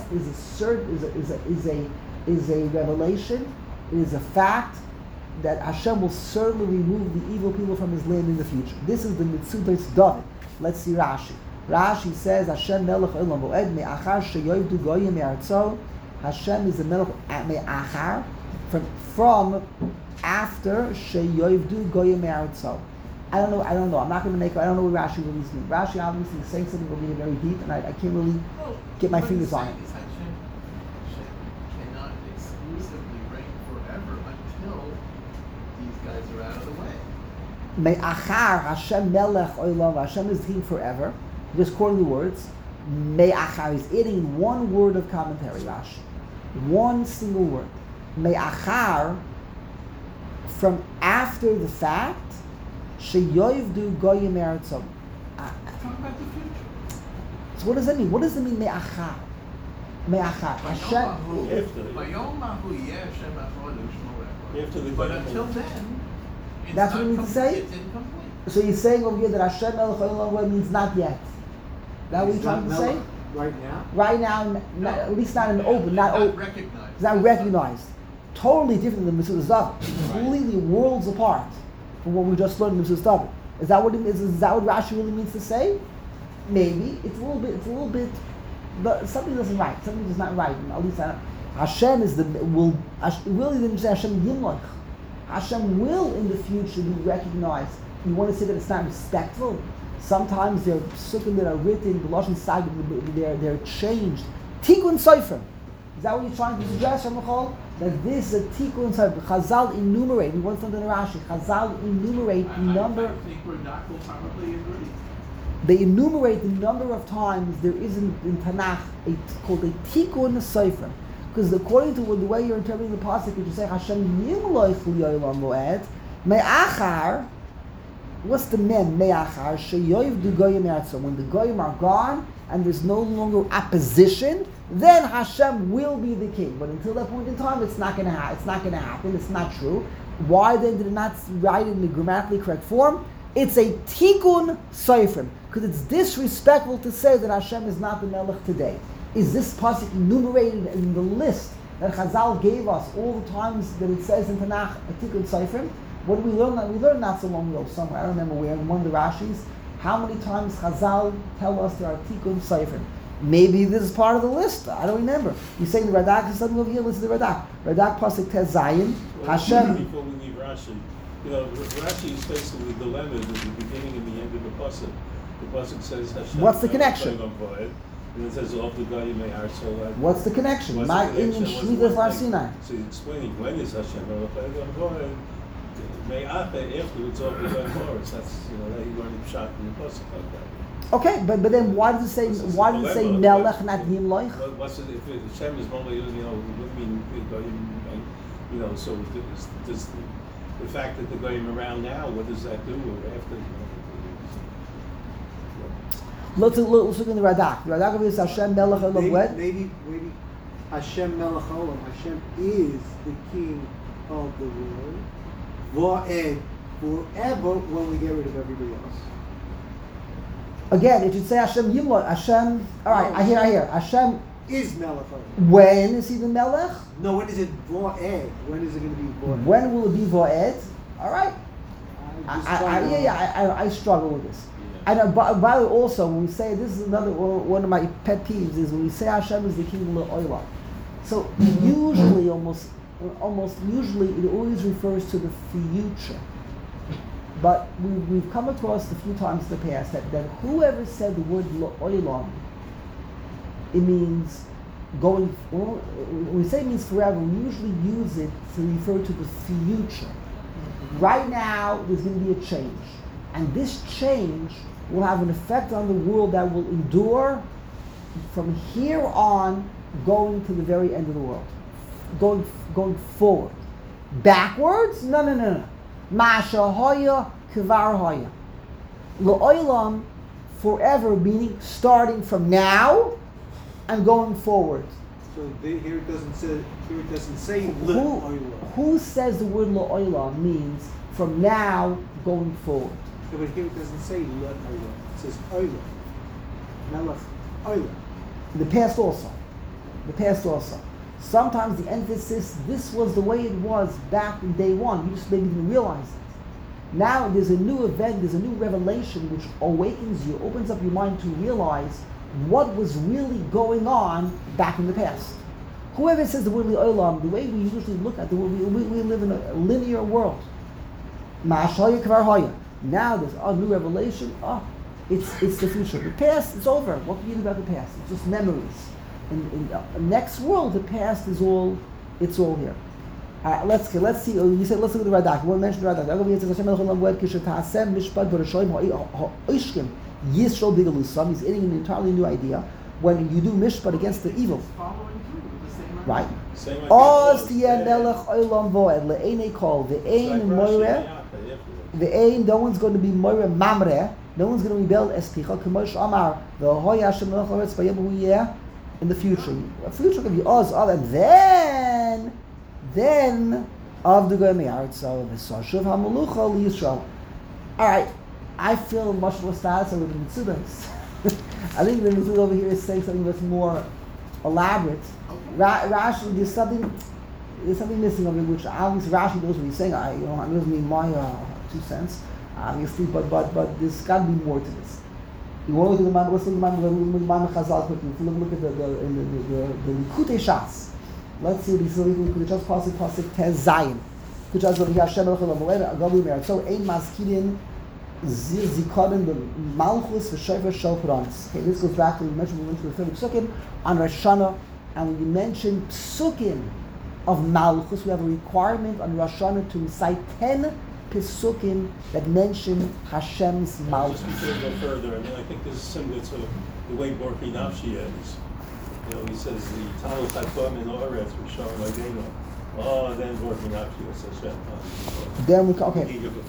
is a revelation. It is a fact that Hashem will certainly remove the evil people from his land in the future. This is the Mitzudas David. Let's see Rashi. Rashi says, Hashem Melech Olam Voed Me'achar Sheyoivdu Goyim Me'artzo. Hashem is the Melech Me'achar from after Sheyoivdu Goyim Me'artzo. I don't know. I don't know what Rashi really means. Rashi obviously is saying something really very deep, and I can't really get my fingers on it. Hashem cannot exclusively reign forever until these guys are out of the way. Me'achar Hashem Melech Olam. Hashem is king forever. Just quoting the words. Me'achar is adding in one word of commentary. Rashi, one single word. Me'achar, from after the fact, sheyoivdu goyim eretzom. Talk about the future. So what does that mean? What does it mean me'achar? Me'achar. Hashem. But until then, it's that's what it means to say? It's incomplete. So you're saying over here that Hashem Melech Olam means not yet. That what you're trying to say? Right now? Right now, at least not in the open. Not recognized. It's not recognized. Totally different than Mitzvah David. Completely worlds apart from what we just learned in Mitzvah David. Is that what it means? Is that what Rashi really means to say? Maybe. It's a little bit, but something doesn't right. Something is not right. At least Hashem is really didn't say Hashem Yimlach. Hashem will in the future be recognized. You want to say that it's not respectful? Sometimes there are psukim that are written, the Lashon Sag, they're changed. Tikkun Sofer. Is that what you're trying to suggest, Ramachol? That this is a Tikkun Sofer. Chazal enumerate. We want something in Rashi. Chazal enumerate the number. I think Radak will probably agree. They enumerate the number of times there is in Tanakh called a Tikkun Sofer. Because according to the way you're interpreting the pasuk, you say Hashem Yimloich Li'olam Moed Me'achar. What's the mem? Me'achar sheyoivdu goyim eretzom. When the goyim are gone and there's no longer opposition, then Hashem will be the king. But until that point in time, it's not going to happen. It's not true. Why then did it not write it in the grammatically correct form? It's a tikkun sofer, because it's disrespectful to say that Hashem is not the melech today. Is this pasuk enumerated in the list that Chazal gave us all the times that it says in Tanakh a tikkun sofer? What did we learn? We learned not so long ago somewhere. I don't remember where. In one of the Rashis, how many times Chazal tell us there are tikkun sofer? Maybe this is part of the list. I don't remember. You're saying the Radak is something over here. Listen to the Radak. Radak pasuk Tezayin. Hashem. Before we leave Rashi, Rashi is facing the dilemma at the beginning and the end of the pasuk. The pasuk says Hashem. What's the connection? And it says of the guy you may heart. So what's the connection? My Indian Shmidas Lar Sinai. So he's explaining when is Hashem may afterwards of the Morris. That's that he learned shot in the pasuk like that. Okay, but then why does it say Melech not Yimloich? What's it if Hashem is normally what do you mean so does the fact that they're going around now, what does that do after? Let's look in the Radak. The Radak is Hashem Melech Olam what? Maybe Hashem Melech Olam. Hashem is the king of the world. Va'ed, forever when we get rid of everybody else. Again, it should say Hashem Yimlot. Hashem. All right, I hear. Hashem is Melech Olam. When is he the Melech? No, when is it Va'ed? When is it going to be Va'ed? When will it be Va'ed? All right. I struggle with this. I know, by the way, also, when we say, this is another one of my pet peeves, is when we say Hashem is the king of L'Olam. So usually, almost usually, it always refers to the future. But we've come across a few times in the past that whoever said the word L'Olam, it means going, when we say it means forever, we usually use it to refer to the future. Right now, there's going to be a change. And this change will have an effect on the world that will endure from here on, going to the very end of the world. Going forward. Backwards? No. Masha hoya kivar hoya. L'olam, forever, meaning starting from now and going forward. So here it doesn't say L'olam. Who says the word L'olam means from now going forward? Yeah, but here it doesn't say L'olam. It says Olam. Melech Olam. The past also. Sometimes the emphasis, this was the way it was back in day one. You just maybe didn't realize it. Now there's a new event, there's a new revelation which awakens you, opens up your mind to realize what was really going on back in the past. Whoever says the word L'olam, the way we usually look at the world, we live in a linear world. Ma'ashaya kvar hoya. Now there's a new revelation. It's the future. The past is over. What can you do about the past? It's just memories. In the next world, the past is all. It's all here. Let's see. You said let's look at the Radak. You want to mention the Radak. He's adding an entirely new idea. When you do mishpat against the evil, right? Oz tiya melech olam voed le'enei kol ve'ein moireh. No one's going to be moireh mamreh. No one's going to rebel espicha. K'mosh amar v'hoya Hashem melech haaretz b'yom huyeh. In the future, the future can be Oz, and then of the Goyim so the Sashuv Hamelucha Yisrael. All right, I feel much more status over the Mitzudas. I think the Mitzvah over here is saying something that's more elaborate. Rashi, there's something missing of it, which obviously Rashi knows what he's saying. I doesn't mean my 2 cents, obviously, but there's got to be more to this. You want to look at the man Chazal quickly. Look at the Likutei Shas. Let's see what he says. Likutei Shas pasuk Tez Zayin. Likutei Shas over here. Hashem Melech Olam Agavu Meir. So ein maskidin zikaron the malchus v'shofar shel Puranos. Okay, this goes back to we went to the third psukim on Rosh Hashanah, and when you mention psukim of malchus, we have a requirement on Rosh Hashanah to recite 10 Pesukim that mention Hashem's malchus. Just before we go further, I think this is similar to the way Borki Nafshi ends. He says the Talos HaKoam in Oretz for showing Ageno. Then Borki Nafshi was Hashem. Then we okay.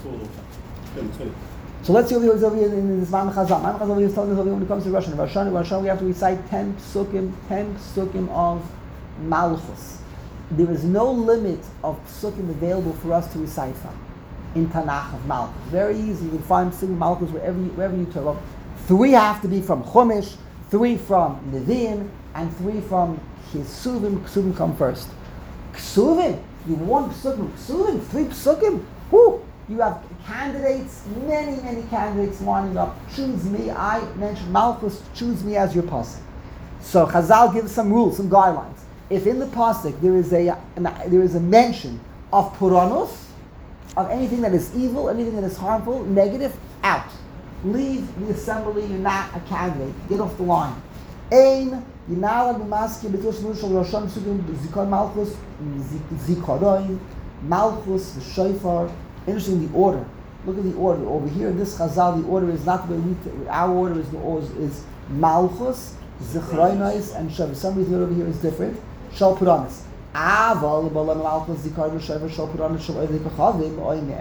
So let's see over here in this Man Chazal. Man Chazal is telling us when it comes to Rosh Hashanah, we have to recite 10 Pesukim of malchus. There is no limit of Pesukim available for us to recite from. In Tanakh of Malchus. Very easy. You can find Pesukim Malchus wherever you turn up. 3 have to be from Chumash, 3 from Nevi'im, and 3 from Kesuvim. Kesuvim come first. Kesuvim, you want Pesukim. Kesuvim, 3 Pesukim. Whoo! You have candidates, many candidates lining up. Choose me. I mentioned Malchus. Choose me as your pasuk. So Chazal gives some rules, some guidelines. If in the pasuk there is a mention of Puranos, of anything that is evil, anything that is harmful, negative, out. Leave the assembly, you're not a candidate. Get off the line. Ein, you're not allowed to be masked, Zikon Malchus, Zikodoin, Malchus, the Shofar. Interesting, the order. Look at the order. Over here in this Chazal, the order is not the way our order is Malchus, Zichroinais, and Shofar. For some reason the order over here is different. Shal Puranos. Now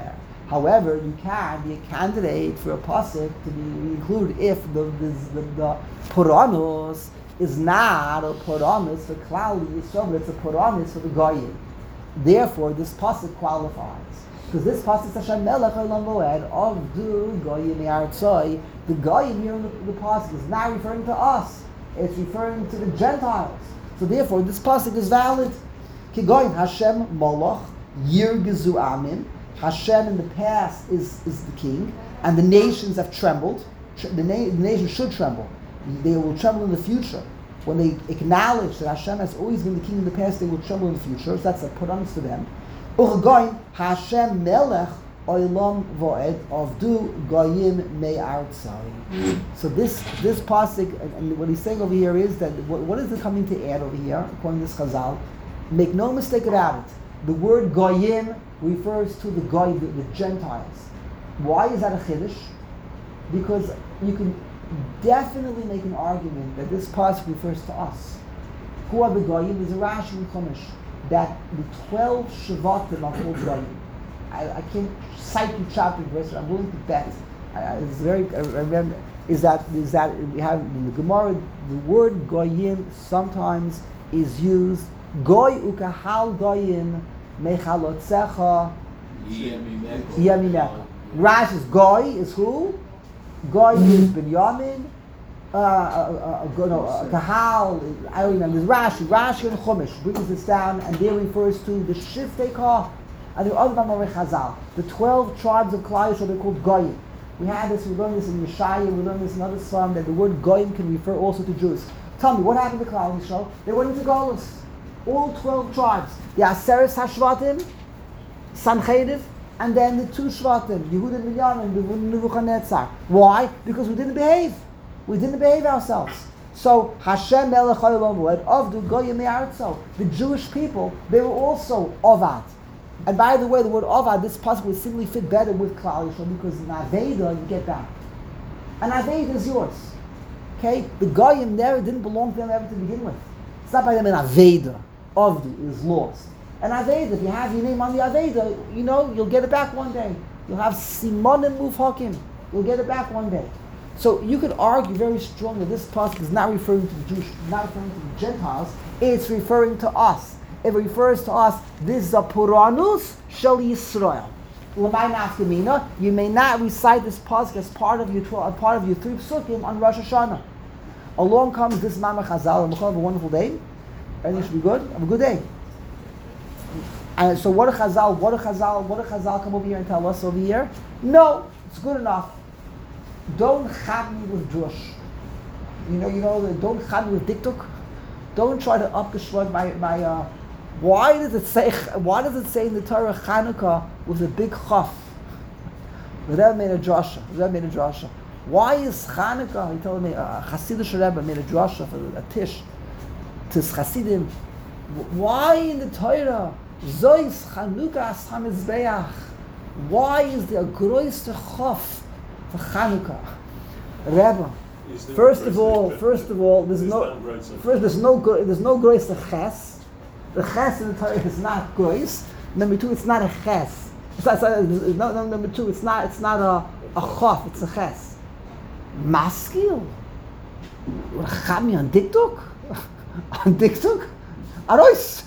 However, you can be a candidate for a pasuk to be included if the Puranos is not a Puranos for Klal Yisrael, but it's a Puranos for the Goyim. Therefore, this pasuk qualifies. Because this pasuk says Hashem Melech Olam Moed Avdu Goyim Yartzoi. The Goyim here in the pasuk is not referring to us; it's referring to the Gentiles. So therefore, this pasuk is valid. Kigoyim Hashem Moloch Yirgezu Amin. Hashem in the past is the king, and the nations have trembled. The nations should tremble. They will tremble in the future. When they acknowledge that Hashem has always been the king in the past, they will tremble in the future. So that's a put-ons for them. Uchagoyim Hashem Melech Olam Voed Avdu Goyim Me'artzai. So this pasuk, and what he's saying over here is that what is it coming to add over here, according to this Chazal? Make no mistake about it. The word Goyim refers to the Goy, the Gentiles. Why is that a chiddush? Because you can definitely make an argument that this pasuk refers to us. Who are the Goyim? There's a Rashi in Chumash that the 12 Shavatim are called Goyim. I can't cite you chapter and verse, but I'm willing to bet. I remember is that we have in the Gemara the word Goyim sometimes is used Goy ukahal Goyim mechalotzecha yaminecha. Rashi's Goy is who? Goy is Binyamin. Kahal, I don't remember. There's Rashi and Chumash brings this down, and there refers to the Shiftei Kah. And the other Mamorei Chazal, the 12 tribes of Klal Yisrael, they're called Goyim. We learned this in Yeshaya, we learned this in other Psalm, that the word Goyim can refer also to Jews. Tell me, what happened to Klal Yisrael? They went into Golus. All 12 tribes. The Aseres HaShvatim, Sancheriv, and then the 2 Shvatim, Yehuda and Binyamin, Nebuchadnezzar. Why? Because we didn't behave. We didn't behave ourselves. So, Hashem Melech Olam Moed Avdu Goyim Me'artzo. The Jewish people, they were also Ovad. And by the way, the word Ovad, this pasuk would simply fit better with Klal Yisrael because in Aveda you get back. And Aveda is yours. Okay? The Goyim never didn't belong to them ever to begin with. It's not by them in Aveda. Avdu is lost. And Aveda, if you have your name on the Aveda, you'll get it back one day. You'll have Simon and Muvhakim. You'll get it back one day. So you could argue very strongly that this pasuk is not referring to the Jews, not referring to the Gentiles. It's referring to us. It refers to us. This is a Puranus Shel Yisrael. L'may nafkamina. You may not recite this pasuk as part of your 3 psukim on Rosh Hashanah. Along comes this Mama Chazal, and we'll have a wonderful day. Everything should be good. Have a good day. And so what do Chazal come over here and tell us over here? No, it's good enough. Don't chab me with drush. Don't chab me with diktuk. Don't try to upgeschwag my why does it say in the Torah Chanukah with a big chaf? The Rebbe made a drasha. Why is Chanukah? He told me a Hasidic Rebbe made a drasha for a tish to Hasidim. Why in the Torah Zois Chanukah as Hamizbeach? Why is there a größte chaf for Chanukah? Rebbe. First of all, there's no größte ches. The ches in the Torah is not gross. Number 2, it's not a ches. Number 2, it's not a chaf. It's a ches. Maskil. Chami on diktuk. On diktuk. Arois.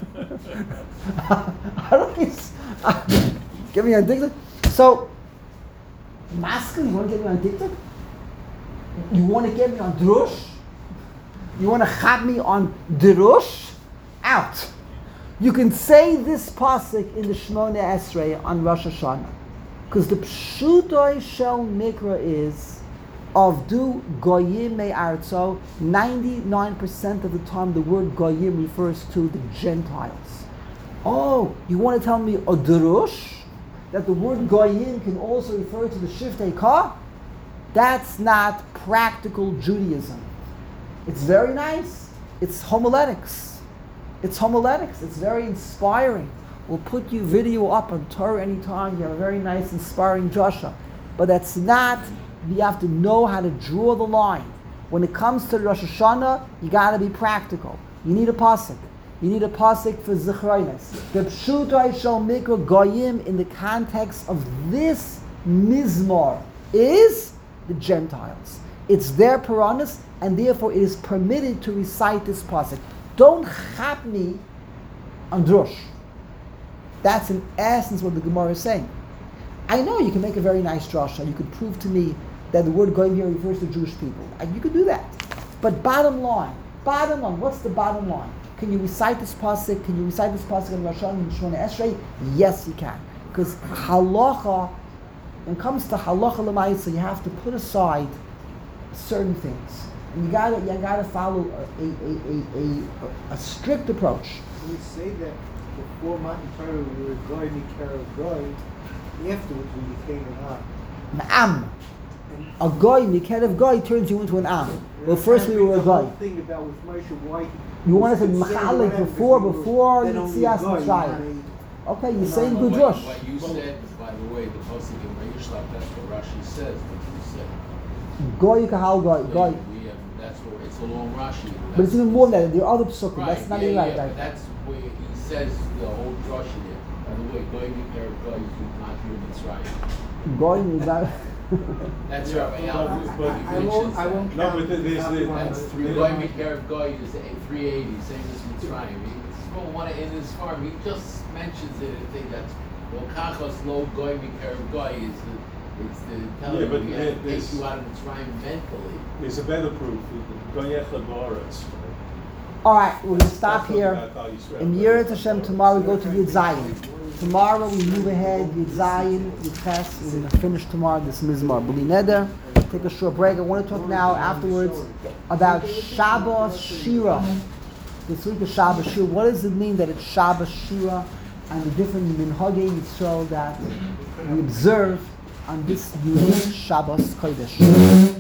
Arois. Give me on diktuk. So, maskil. You want to get me on diktuk? You want to get me on drush? You want to chab me on drush? Out. You can say this pasuk in the Shemona Esrei on Rosh Hashanah, because the pshutoi shel mikra is avdu goyim me'artzo. 99% of the time, the word goyim refers to the Gentiles. Oh, you want to tell me a drush that the word goyim can also refer to the shiftei kah? That's not practical Judaism. It's very nice. It's homiletics. It's very inspiring. We'll put you video up on Torah anytime. You have a very nice, inspiring drasha. But that's not, you have to know how to draw the line. When it comes to Rosh Hashanah, you got to be practical. You need a pasuk. You need a pasuk for zichronis. The pshutai shel mikra goyim in the context of this mizmor is the Gentiles. It's their piranhas, and therefore it is permitted to recite this pasuk. Don't chap me on drush. That's in essence what the Gemara is saying. I know you can make a very nice drasha. You could prove to me that the word goyim here refers to Jewish people. You could do that. But bottom line, what's the bottom line? Can you recite this pasuk? Can you recite this pasuk in Rosh Hashanah and Shemona Esrei? Yes, you can. Because halacha, when it comes to halacha l'maisa, you have to put aside certain things, and you gotta follow a strict approach. When we say that before Matan Torah we were goy mikerav goy, afterwards we became an am. A goy mikerav goy turns you into an am. Well, first we were a goy. Thing about with Moshe, why you want to say machalik before Yitzias Mitzrayim. Okay, you're saying good drush. What you said, by the way, the pasuk in Vayishlach, that's what Rashi says. What you said. Goy kahal goy. That's what it's a long Rashi. But it's even more than that. There are other psukim. Right, That's not even right. But that's where he says the whole Rashi there. By the way, goy mikerav goy is not your Mitzrayim. Goy is not. That's Rabbi I won't No, but that's goy mikerav goy is 380. Same as Mitzrayim. He doesn't want to end his farm. He just mentions it. I think that's well, kachos lo goy mikerav goy is it's the telling you we have to take you out of Mitzrayim mentally. There's a better proof. Goyechad Ba'aretz. All right, we're going to stop here. In Yeretz Hashem, tomorrow we go to Yud Zayin. Tomorrow we move ahead, Yud Zayin, Yud Ches. We're going to finish tomorrow this Mizmar. B'li Neder. Take a short break. I want to talk now afterwards about Shabbos Shira. This week is Shabbos Shira. What does it mean that it's Shabbos Shira and the different minhagei Yisrael that we observe on this unique Shabbos Kodesh?